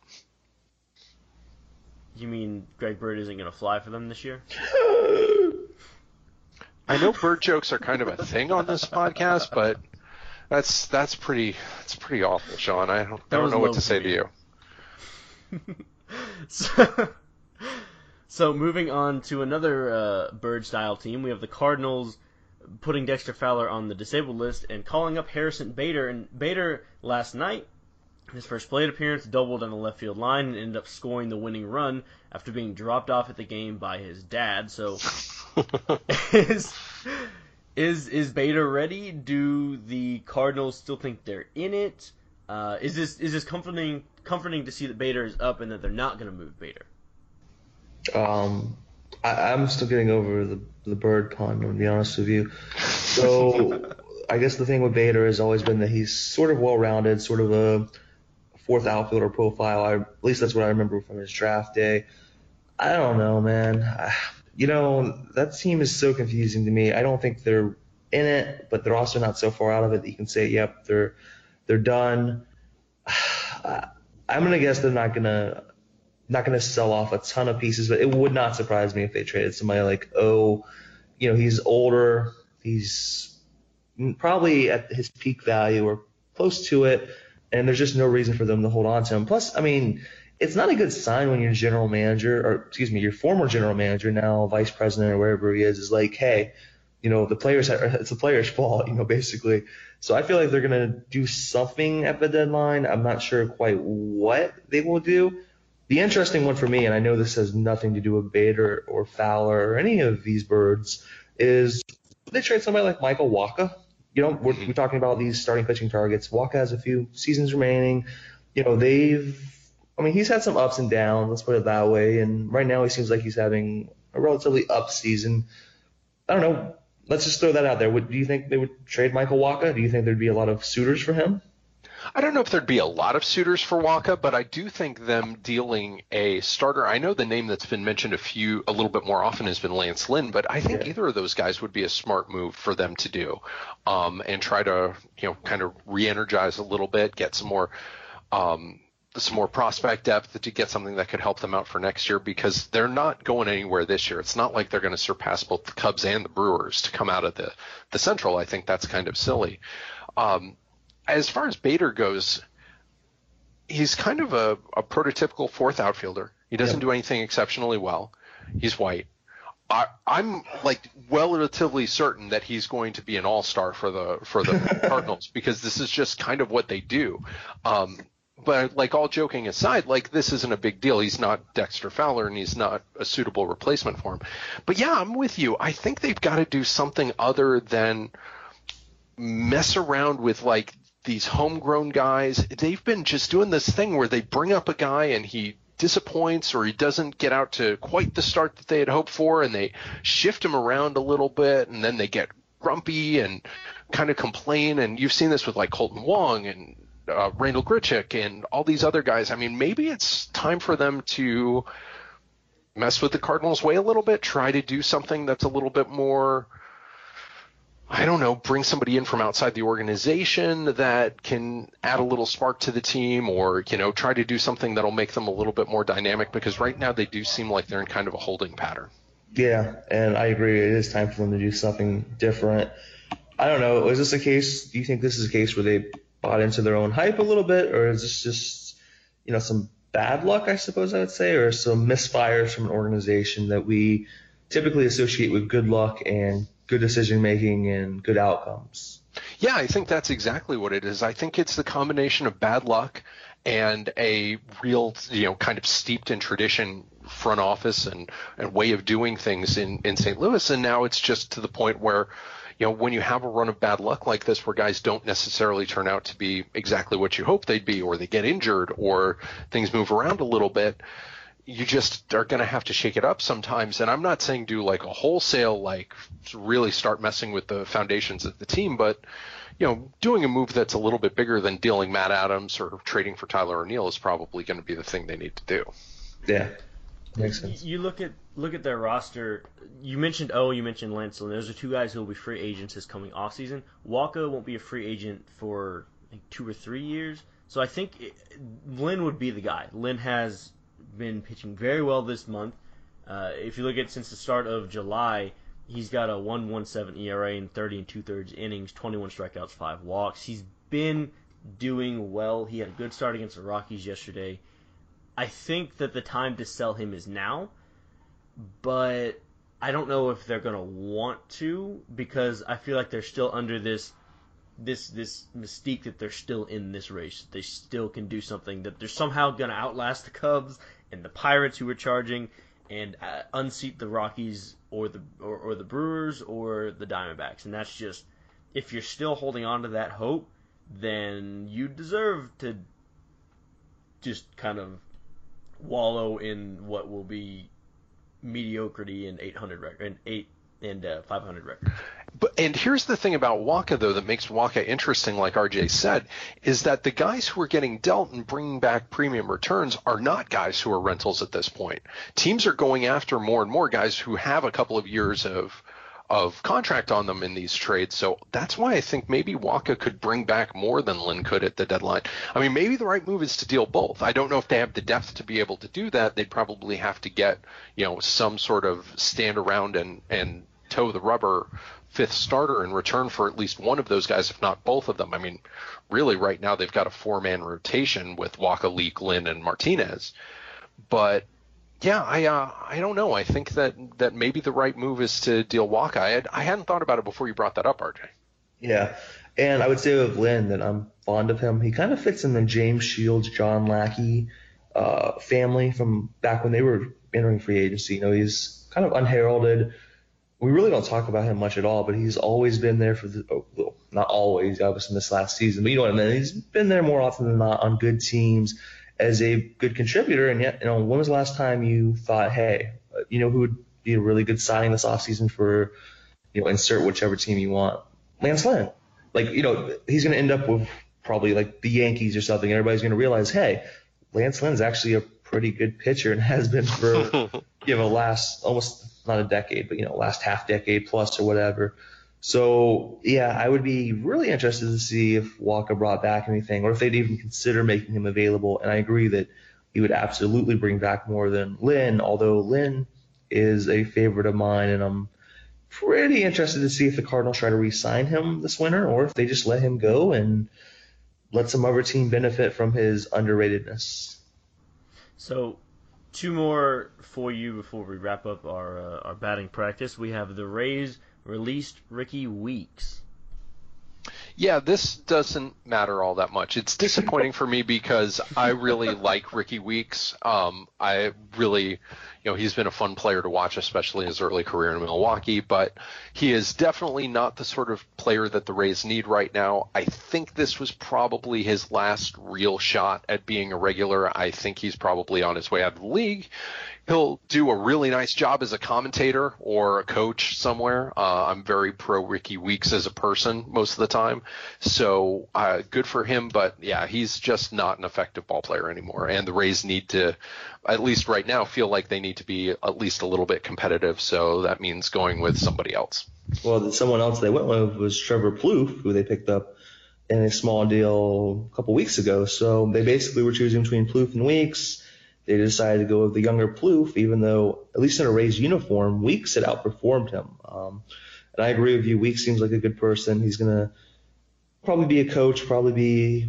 You mean Greg Bird isn't going to fly for them this year? I know bird jokes are kind of a thing on this podcast, but that's pretty awful, Sean. I don't know what to say to you. So moving on to another Bird-style team, we have the Cardinals putting Dexter Fowler on the disabled list and calling up Harrison Bader. And Bader last night, his first plate appearance, doubled on the left field line and ended up scoring the winning run after being dropped off at the game by his dad. So is Bader ready? Do the Cardinals still think they're in it? Is this comforting to see that Bader is up and that they're not going to move Bader? I'm still getting over the Bird pun, to be honest with you. So I guess the thing with Bader has always been that he's sort of well-rounded, sort of a fourth outfielder profile. At least that's what I remember from his draft day. I don't know, man. That team is so confusing to me. I don't think they're in it, but they're also not so far out of it that you can say, yep, they're done. I'm gonna guess they're not gonna sell off a ton of pieces, but it would not surprise me if they traded somebody like, he's older, he's probably at his peak value or close to it, and there's just no reason for them to hold on to him. Plus, I mean, it's not a good sign when your general manager, or excuse me, your former general manager, now vice president or wherever he is like, hey, it's the player's fault, basically. So I feel like they're going to do something at the deadline. I'm not sure quite what they will do. The interesting one for me, and I know this has nothing to do with Bader or Fowler or any of these Birds, is they trade somebody like Michael Wacha. We're talking about these starting pitching targets. Wacha has a few seasons remaining. They've I mean, he's had some ups and downs, let's put it that way. And right now he seems like he's having a relatively up season. I don't know. Let's just throw that out there. Do you think they would trade Michael Wacha? Do you think there'd be a lot of suitors for him? I don't know if there'd be a lot of suitors for Wacha, but I do think them dealing a starter. I know the name that's been mentioned a little bit more often has been Lance Lynn, but I think either of those guys would be a smart move for them to do, and try to, kind of re-energize a little bit, get some more prospect depth to get something that could help them out for next year, because they're not going anywhere this year. It's not like they're going to surpass both the Cubs and the Brewers to come out of the Central. I think that's kind of silly. As far as Bader goes, he's kind of a prototypical fourth outfielder. He doesn't do anything exceptionally well. He's white. I'm relatively certain that he's going to be an all-star for the Cardinals, because this is just kind of what they do. But all joking aside, this isn't a big deal. He's not Dexter Fowler, and he's not a suitable replacement for him. But yeah, I'm with you. I think they've got to do something other than mess around with these homegrown guys. They've been just doing this thing where they bring up a guy and he disappoints, or he doesn't get out to quite the start that they had hoped for, and they shift him around a little bit, and then they get grumpy and kind of complain. And you've seen this with Colton Wong and Randall Grichuk and all these other guys. I mean, maybe it's time for them to mess with the Cardinals' way a little bit, try to do something that's a little bit more, I don't know, bring somebody in from outside the organization that can add a little spark to the team, or, try to do something that'll make them a little bit more dynamic, because right now they do seem like they're in kind of a holding pattern. Yeah, and I agree. It is time for them to do something different. I don't know. Is this a case? Do you think this is a case where they bought into their own hype a little bit, or is this just, some bad luck, I suppose I would say, or some misfires from an organization that we typically associate with good luck and good decision making and good outcomes? Yeah, I think that's exactly what it is. I think it's the combination of bad luck and a real, kind of steeped in tradition front office and way of doing things in St. Louis. And now it's just to the point where, when you have a run of bad luck like this, where guys don't necessarily turn out to be exactly what you hope they'd be, or they get injured, or things move around a little bit, you just are going to have to shake it up sometimes. And I'm not saying do a wholesale, really start messing with the foundations of the team, but, doing a move that's a little bit bigger than dealing Matt Adams or trading for Tyler O'Neill is probably going to be the thing they need to do. Yeah. Makes sense. You look at their roster. You mentioned Lance Lynn. Those are two guys who will be free agents this coming off season. Wacha won't be a free agent for 2 or 3 years. So I think Lynn would be the guy. Lynn has been pitching very well this month. If you look at since the start of July, he's got a 1.17 ERA in 30 2/3 innings, 21 strikeouts, 5 walks. He's been doing well. He had a good start against the Rockies yesterday. I think that the time to sell him is now, but I don't know if they're going to want to, because I feel like they're still under this mystique that they're still in this race. They still can do something, that they're somehow going to outlast the Cubs and the Pirates, who are charging, and unseat the Rockies or the Brewers or the Diamondbacks. And that's just, if you're still holding on to that hope, then you deserve to just kind of wallow in what will be mediocrity and 800 record and 500 records. And here's the thing about Wacha, though, that makes Wacha interesting, like RJ said, is that the guys who are getting dealt and bringing back premium returns are not guys who are rentals at this point. Teams are going after more and more guys who have a couple of years of contract on them in these trades. So that's why I think maybe Wacha could bring back more than Lynn could at the deadline. I mean, maybe the right move is to deal both. I don't know if they have the depth to be able to do that. They'd probably have to get, some sort of stand around and toe the rubber fifth starter in return for at least one of those guys, if not both of them. I mean, really right now they've got a 4-man rotation with Wacha, Leake, Lynn, and Martinez. But yeah, I don't know. I think that maybe the right move is to deal Wacha. I hadn't thought about it before you brought that up, RJ. Yeah, and I would say with Lynn that I'm fond of him. He kind of fits in the James Shields, John Lackey family from back when they were entering free agency. He's kind of unheralded. We really don't talk about him much at all, but he's always been there for not always, obviously in this last season, but you know what I mean. He's been there more often than not on good teams. as a good contributor. And yet, when was the last time you thought, hey, who would be a really good signing this offseason for, insert whichever team you want? Lance Lynn. Like, he's going to end up with probably like the Yankees or something. Everybody's going to realize, hey, Lance Lynn's actually a pretty good pitcher and has been for, last almost not a decade, but, last half decade plus or whatever. So, yeah, I would be really interested to see if Walker brought back anything or if they'd even consider making him available. And I agree that he would absolutely bring back more than Lynn, although Lynn is a favorite of mine, and I'm pretty interested to see if the Cardinals try to re-sign him this winter or if they just let him go and let some other team benefit from his underratedness. So, 2 more for you before we wrap up our batting practice. We have the Rays released Ricky Weeks. Yeah, this doesn't matter all that much. It's disappointing for me because I really like Ricky Weeks. I really, he's been a fun player to watch, especially his early career in Milwaukee, but he is definitely not the sort of player that the Rays need right now. I think this was probably his last real shot at being a regular. I think he's probably on his way out of the league. He'll do a really nice job as a commentator or a coach somewhere. I'm very pro Ricky Weeks as a person most of the time. So good for him. But, yeah, he's just not an effective ball player anymore. And the Rays need to, at least right now, feel like they need to be at least a little bit competitive. So that means going with somebody else. Well, someone else they went with was Trevor Plouffe, who they picked up in a small deal a couple weeks ago. So they basically were choosing between Plouffe and Weeks. They decided to go with the younger Plouffe, even though, at least in a Rays uniform, Weeks had outperformed him. And I agree with you. Weeks seems like a good person. He's going to probably be a coach, probably be,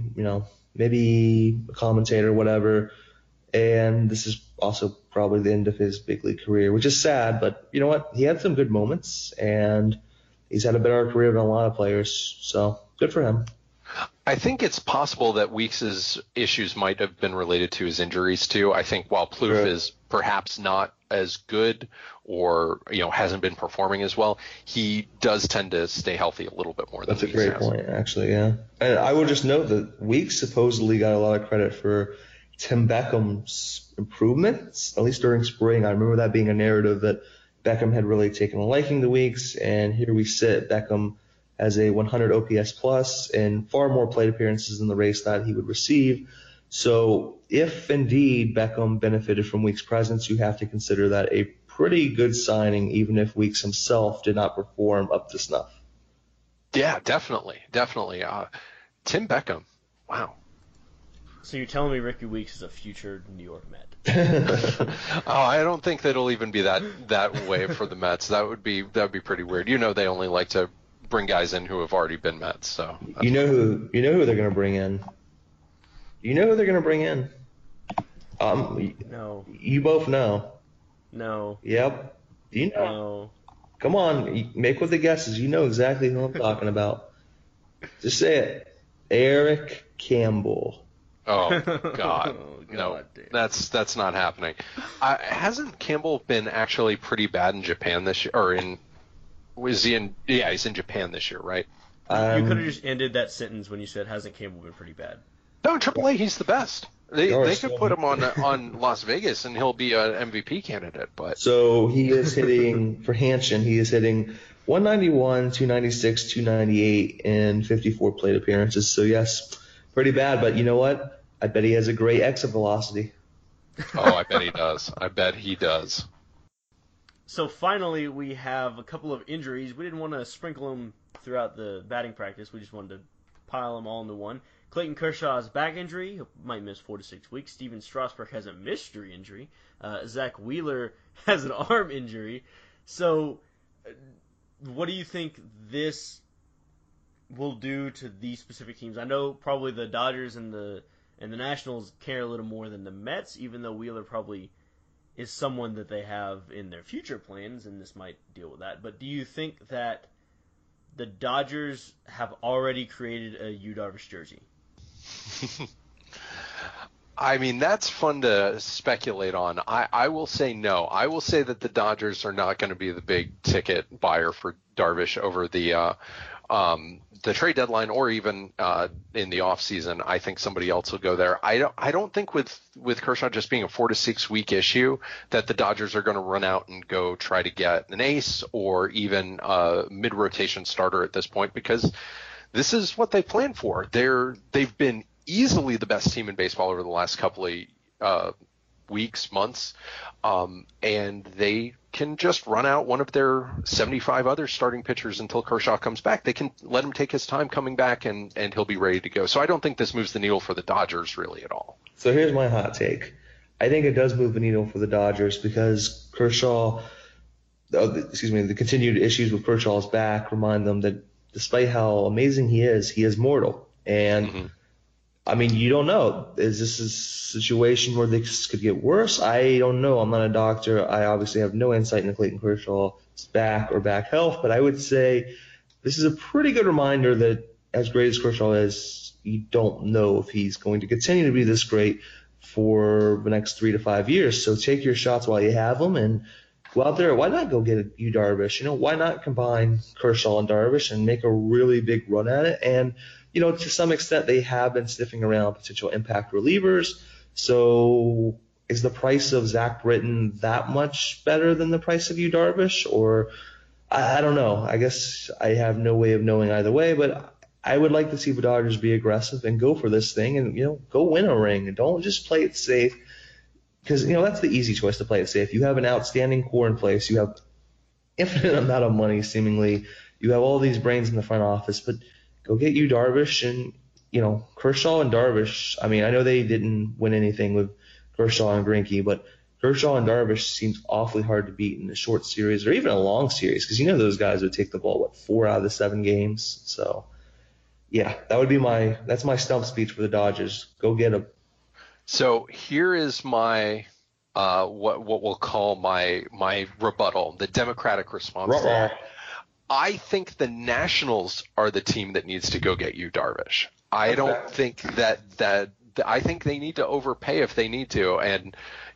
maybe a commentator, whatever. And this is also probably the end of his big league career, which is sad. But you know what? He had some good moments, and he's had a better career than a lot of players. So good for him. I think it's possible that Weeks' issues might have been related to his injuries too. I think while Plouffe is perhaps not as good or hasn't been performing as well, he does tend to stay healthy a little bit more than Weeks has. That's a great point, actually, yeah. And I would just note that Weeks supposedly got a lot of credit for Tim Beckham's improvements, at least during spring. I remember that being a narrative that Beckham had really taken a liking to Weeks, and here we sit, Beckham has a 100 OPS plus and far more plate appearances than the Rays thought he would receive. So if indeed Beckham benefited from Weeks' presence, you have to consider that a pretty good signing, even if Weeks himself did not perform up to snuff. Yeah, definitely. Tim Beckham, wow. So you're telling me Ricky Weeks is a future New York Met? I don't think that it'll even be that way for the Mets. That would be pretty weird. They only like to bring guys in who have already been Mets. So you know who they're going to bring in. No. You both know. No. Yep. Do you know? No. Come on, make with the guesses. You know exactly who I'm talking about. Just say it. Eric Campbell. Oh God, no, that's not happening. Hasn't Campbell been actually pretty bad in Japan this year, or he's in Japan this year, right? You could have just ended that sentence when you said, hasn't Campbell been pretty bad? No, AAA, he's the best. They could put him on Las Vegas and he'll be an MVP candidate. But so he is hitting for Hanshin. He is hitting 191, 296, 298 in 54 plate appearances. So yes, pretty bad. But you know what? I bet he has a great exit velocity. Oh, I bet he does. So finally, we have a couple of injuries. We didn't want to sprinkle them throughout the batting practice. We just wanted to pile them all into one. Clayton Kershaw's back injury, he might miss 4 to 6 weeks. Steven Strasburg has a mystery injury. Zach Wheeler has an arm injury. So what do you think this will do to these specific teams? I know probably the Dodgers and the Nationals care a little more than the Mets, even though Wheeler probably is someone that they have in their future plans, and this might deal with that. But do you think that the Dodgers have already created a Yu Darvish jersey? I mean, that's fun to speculate on. I will say no. I will say that the Dodgers are not going to be the big ticket buyer for Darvish over the the trade deadline or even in the off season, I think somebody else will go there. I don't think with Kershaw just being a 4 to 6 week issue that the Dodgers are going to run out and go try to get an ace or even a mid rotation starter at this point, because this is what they plan for. They've been easily the best team in baseball over the last couple of weeks, months, and they can just run out one of their 75 other starting pitchers until Kershaw comes back. They can let him take his time coming back, and he'll be ready to go. So I don't think this moves the needle for the Dodgers really at all. So here's my hot take. I think it does move the needle for the Dodgers because the continued issues with Kershaw's back remind them that despite how amazing he is mortal. And I mean, you don't know. Is this a situation where this could get worse? I don't know. I'm not a doctor. I obviously have no insight into Clayton Kershaw's back or back health, but I would say this is a pretty good reminder that as great as Kershaw is, you don't know if he's going to continue to be this great for the next 3 to 5 years. So take your shots while you have them and go out there. Why not go get Yu Darvish? Why not combine Kershaw and Darvish and make a really big run at it? And to some extent, they have been sniffing around potential impact relievers. So is the price of Zach Britton that much better than the price of Yu Darvish? Or I don't know. I guess I have no way of knowing either way, but I would like to see the Dodgers be aggressive and go for this thing and, go win a ring and don't just play it safe. Because, that's the easy choice to play it safe. You have an outstanding core in place. You have infinite amount of money, seemingly. You have all these brains in the front office, but go get Yu Darvish and, Kershaw and Darvish. I mean, I know they didn't win anything with Kershaw and Greinke, but Kershaw and Darvish seems awfully hard to beat in a short series or even a long series because, those guys would take the ball, 4 out of the 7 games. So, yeah, that's my stump speech for the Dodgers. Go get them. So here is my what we'll call my rebuttal, the Democratic response. I think the Nationals are the team that needs to go get Yu Darvish. I don't think that I think they need to overpay if they need to, and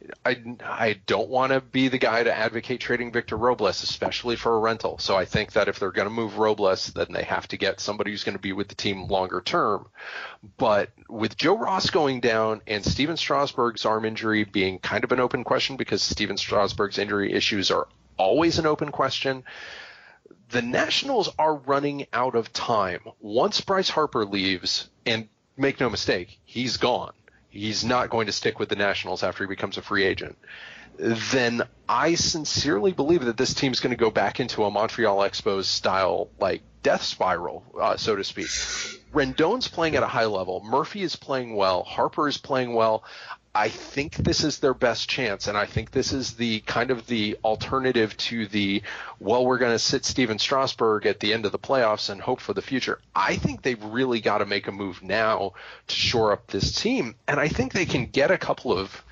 I don't want to be the guy to advocate trading Victor Robles, especially for a rental. So I think that if they're going to move Robles, then they have to get somebody who's going to be with the team longer term. But with Joe Ross going down and Steven Strasburg's arm injury being kind of an open question because Steven Strasburg's injury issues are always an open question, the Nationals are running out of time. Once Bryce Harper leaves, and make no mistake, he's gone. He's not going to stick with the Nationals after he becomes a free agent. Then I sincerely believe that this team's going to go back into a Montreal Expos style, death spiral, so to speak. Rendon's playing at a high level. Murphy is playing well. Harper is playing well. I think this is their best chance, and I think this is the kind of the alternative to we're going to sit Steven Strasburg at the end of the playoffs and hope for the future. I think they've really got to make a move now to shore up this team, and I think they can get a couple of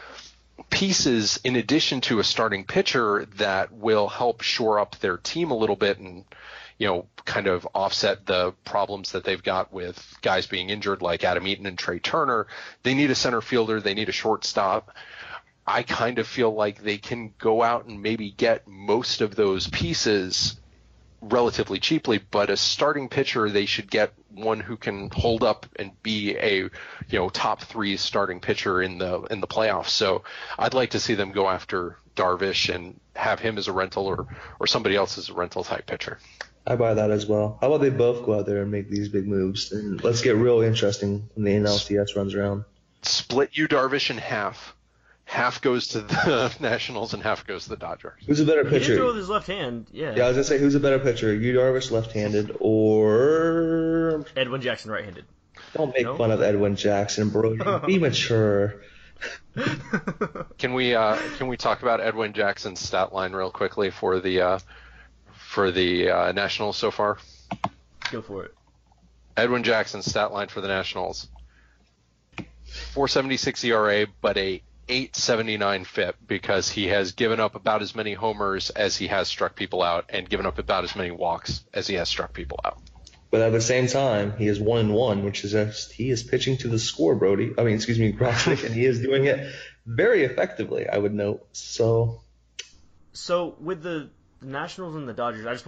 pieces in addition to a starting pitcher that will help shore up their team a little bit and kind of offset the problems that they've got with guys being injured like Adam Eaton and Trey Turner. They need a center fielder. They need a shortstop. I kind of feel like they can go out and maybe get most of those pieces relatively cheaply, but a starting pitcher, they should get one who can hold up and be a top 3 starting pitcher in the playoffs. So I'd like to see them go after Darvish and have him as a rental or somebody else as a rental type pitcher. I buy that as well. How about they both go out there and make these big moves? And let's get real interesting when the NLCS runs around. Split Yu Darvish in half. Half goes to the Nationals and half goes to the Dodgers. Who's a better pitcher? He can throw with his left hand, yeah. Yeah, I was going to say, who's a better pitcher? Yu Darvish left-handed or... Edwin Jackson right-handed. Don't make fun of Edwin Jackson, bro. Be mature. Can we talk about Edwin Jackson's stat line real quickly for the Nationals so far? Go for it. Edwin Jackson's stat line for the Nationals: 4.76 ERA, but a 8.79 FIP because he has given up about as many homers as he has struck people out, and given up about as many walks as he has struck people out. But at the same time, he is 1-1, which is he is pitching to the score, Grosnick, and he is doing it very effectively, I would note. So with the Nationals and the Dodgers, I just want to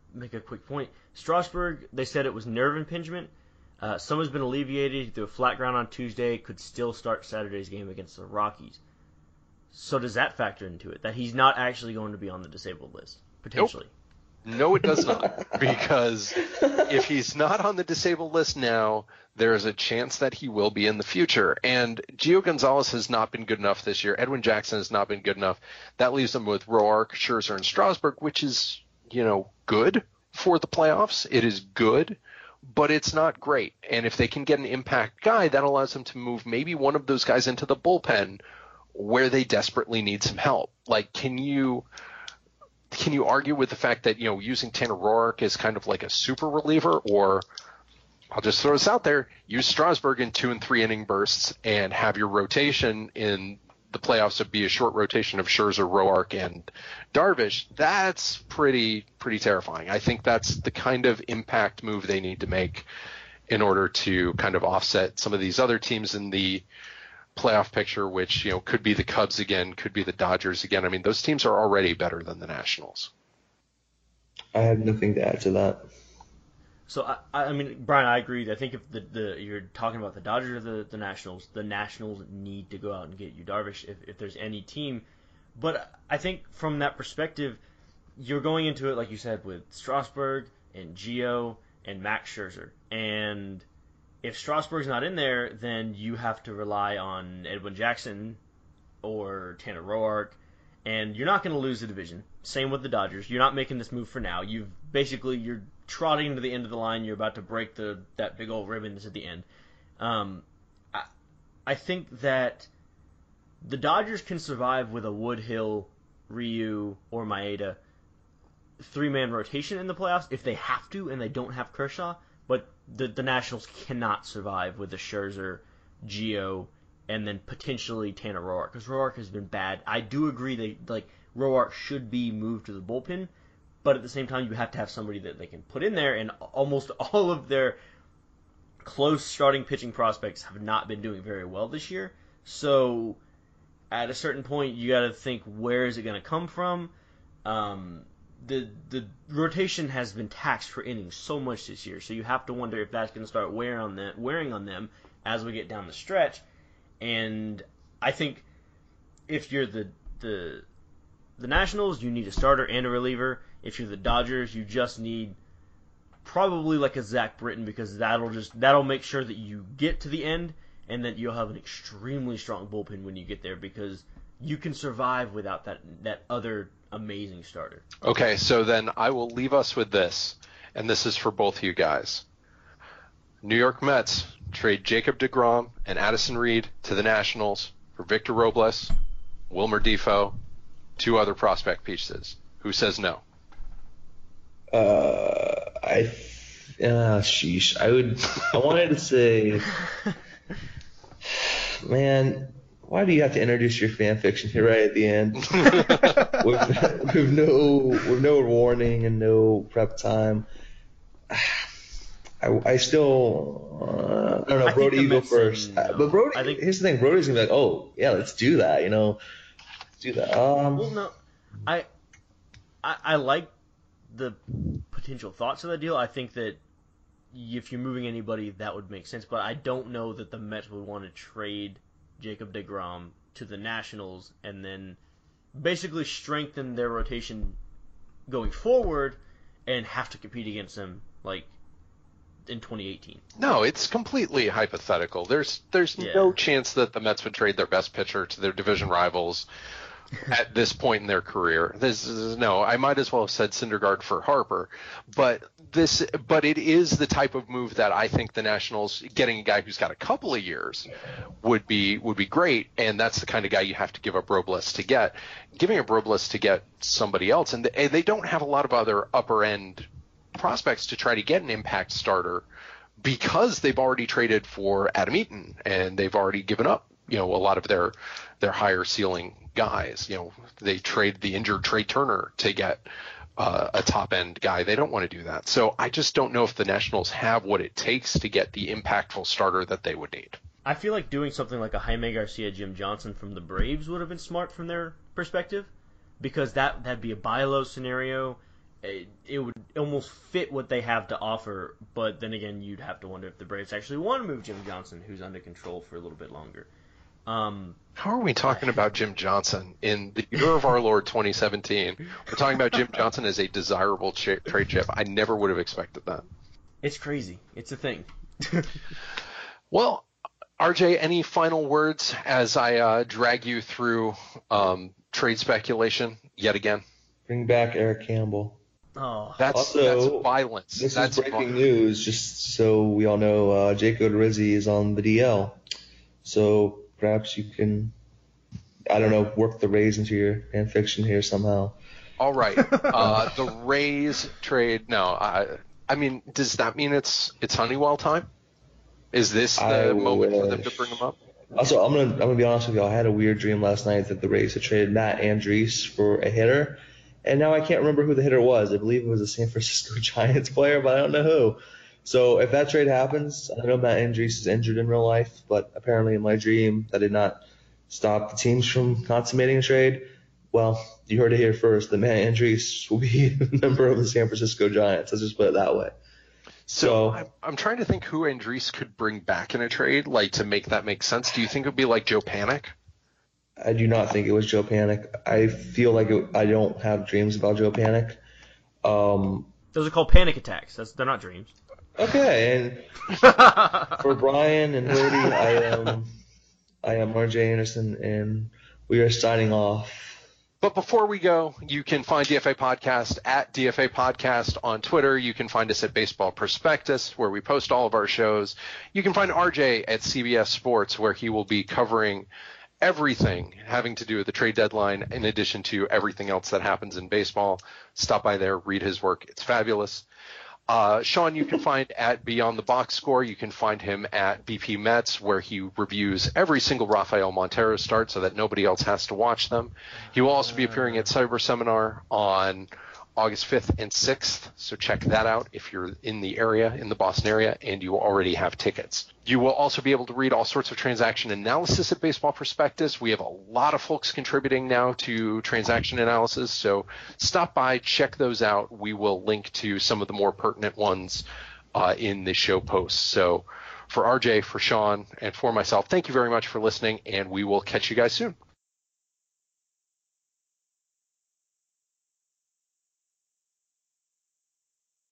make a quick point. Strasburg, they said it was nerve impingement. Some has been alleviated. He threw a flat ground on Tuesday. Could still start Saturday's game against the Rockies. So does that factor into it, that he's not actually going to be on the disabled list, potentially? Nope. No, it does not. Because if he's not on the disabled list now, there is a chance that he will be in the future. And Gio Gonzalez has not been good enough this year. Edwin Jackson has not been good enough. That leaves him with Roark, Scherzer, and Strasburg, which is, good for the playoffs. It is good, but it's not great. And if they can get an impact guy, that allows them to move maybe one of those guys into the bullpen where they desperately need some help. Like, can you argue with the fact that, using Tanner Roark is kind of like a super reliever? Or I'll just throw this out there, use Strasburg in 2 and 3 inning bursts and have your rotation in the playoffs be a short rotation of Scherzer, Roark, and Darvish. That's pretty terrifying. I think that's the kind of impact move they need to make in order to kind of offset some of these other teams in the playoff picture, which could be the Cubs again, could be the Dodgers again. I mean, those teams are already better than the Nationals. I have nothing to add to that. So I mean, Brian, I agree. I think if you're talking about the Dodgers or the Nationals need to go out and get Yu Darvish if there's any team. But I think from that perspective, you're going into it like you said with Strasburg and Gio and Max Scherzer, and if Strasburg's not in there, then you have to rely on Edwin Jackson or Tanner Roark, and you're not going to lose the division. Same with the Dodgers. You're not making this move for now. You're trotting to the end of the line. You're about to break that big old ribbon that's at the end. I think that the Dodgers can survive with a Woodhill, Ryu, or Maeda 3-man rotation in the playoffs if they have to and they don't have Kershaw. But the Nationals cannot survive with a Scherzer, Gio, and then potentially Tanner Roark, because Roark has been bad. I do agree that Roark should be moved to the bullpen, but at the same time you have to have somebody that they can put in there, and almost all of their close starting pitching prospects have not been doing very well this year. So at a certain point you got to think, where is it going to come from? The rotation has been taxed for innings so much this year, so you have to wonder if that's going to start wearing on them as we get down the stretch. And I think if you're the Nationals, you need a starter and a reliever. If you're the Dodgers, you just need probably like a Zach Britton, because that'll make sure that you get to the end and that you'll have an extremely strong bullpen when you get there, because you can survive without that other amazing starter. Okay, so then I will leave us with this, and this is for both of you guys. New York Mets trade Jacob deGrom and Addison Reed to the Nationals for Victor Robles, Wilmer Difo, 2 other prospect pieces. Who says no? Sheesh. I wanted to say, man, why do you have to introduce your fan fiction here right at the end? with no warning and no prep time. I still I don't know. Brody, you go first. But Brody, here's the thing. Brody's gonna be like, oh yeah, let's do that. Let's do that. Well, no, I like the potential thoughts of the deal. I think that if you're moving anybody, that would make sense. But I don't know that the Mets would want to trade Jacob deGrom to the Nationals and then basically strengthen their rotation going forward and have to compete against them like in 2018. No, it's completely hypothetical. There's no chance that the Mets would trade their best pitcher to their division rivals at this point in their career. I might as well have said Syndergaard for Harper, but it is the type of move that I think the Nationals, getting a guy who's got a couple of years, would be great, and that's the kind of guy you have to give up Robles to get. Giving up Robles to get somebody else, and they don't have a lot of other upper end prospects to try to get an impact starter, because they've already traded for Adam Eaton and they've already given up a lot of their higher ceiling guys. They trade the injured Trey Turner to get a top end guy. They don't want to do that. So I just don't know if the Nationals have what it takes to get the impactful starter that they would need. I feel like doing something like a Jaime Garcia, Jim Johnson from the Braves would have been smart from their perspective, because that'd be a buy low scenario, it would almost fit what they have to offer. But then again, you'd have to wonder if the Braves actually want to move Jim Johnson, who's under control for a little bit longer. How are we talking about Jim Johnson in the year of our Lord 2017? We're talking about Jim Johnson as a desirable trade chip. I never would have expected that. It's crazy. It's a thing. Well, RJ, any final words as I drag you through trade speculation yet again? Bring back Eric Campbell. Oh, that's violence. That's breaking news. Just so we all know, Jake Odorizzi is on the DL. So perhaps you can, I don't know, work the Rays into your fan fiction here somehow. All right. The Rays trade. No, I mean, does that mean it's Honeywell time? Is this the moment for them to bring him up? Also, I'm gonna be honest with you. I had a weird dream last night that the Rays had traded Matt Andriese for a hitter, and now I can't remember who the hitter was. I believe it was a San Francisco Giants player, but I don't know who. So if that trade happens, I know Matt Andriese is injured in real life, but apparently in my dream that did not stop the teams from consummating a trade. Well, you heard it here first. The Matt Andriese will be a member of the San Francisco Giants. Let's just put it that way. So I'm trying to think who Andriese could bring back in a trade, like to make that make sense. Do you think it would be like Joe Panik? I do not think it was Joe Panik. I feel like I don't have dreams about Joe Panik. Those are called panic attacks. They're not dreams. Okay, and for Brian and Brody, I am RJ Anderson, and we are signing off. But before we go, you can find DFA Podcast at DFA Podcast on Twitter. You can find us at Baseball Prospectus, where we post all of our shows. You can find RJ at CBS Sports, where he will be covering everything having to do with the trade deadline, in addition to everything else that happens in baseball. Stop by there, read his work. It's fabulous. Sean, you can find at Beyond the Box Score. You can find him at BP Mets, where he reviews every single Rafael Montero start so that nobody else has to watch them. He will also be appearing at Cyber Seminar on August 5th and 6th, so check that out if you're in the area, in the Boston area, and you already have tickets. You will also be able to read all sorts of transaction analysis at Baseball Prospectus. We have a lot of folks contributing now to transaction analysis, so stop by, check those out. We will link to some of the more pertinent ones in the show posts. So for RJ, for Sean, and for myself, thank you very much for listening, and we will catch you guys soon.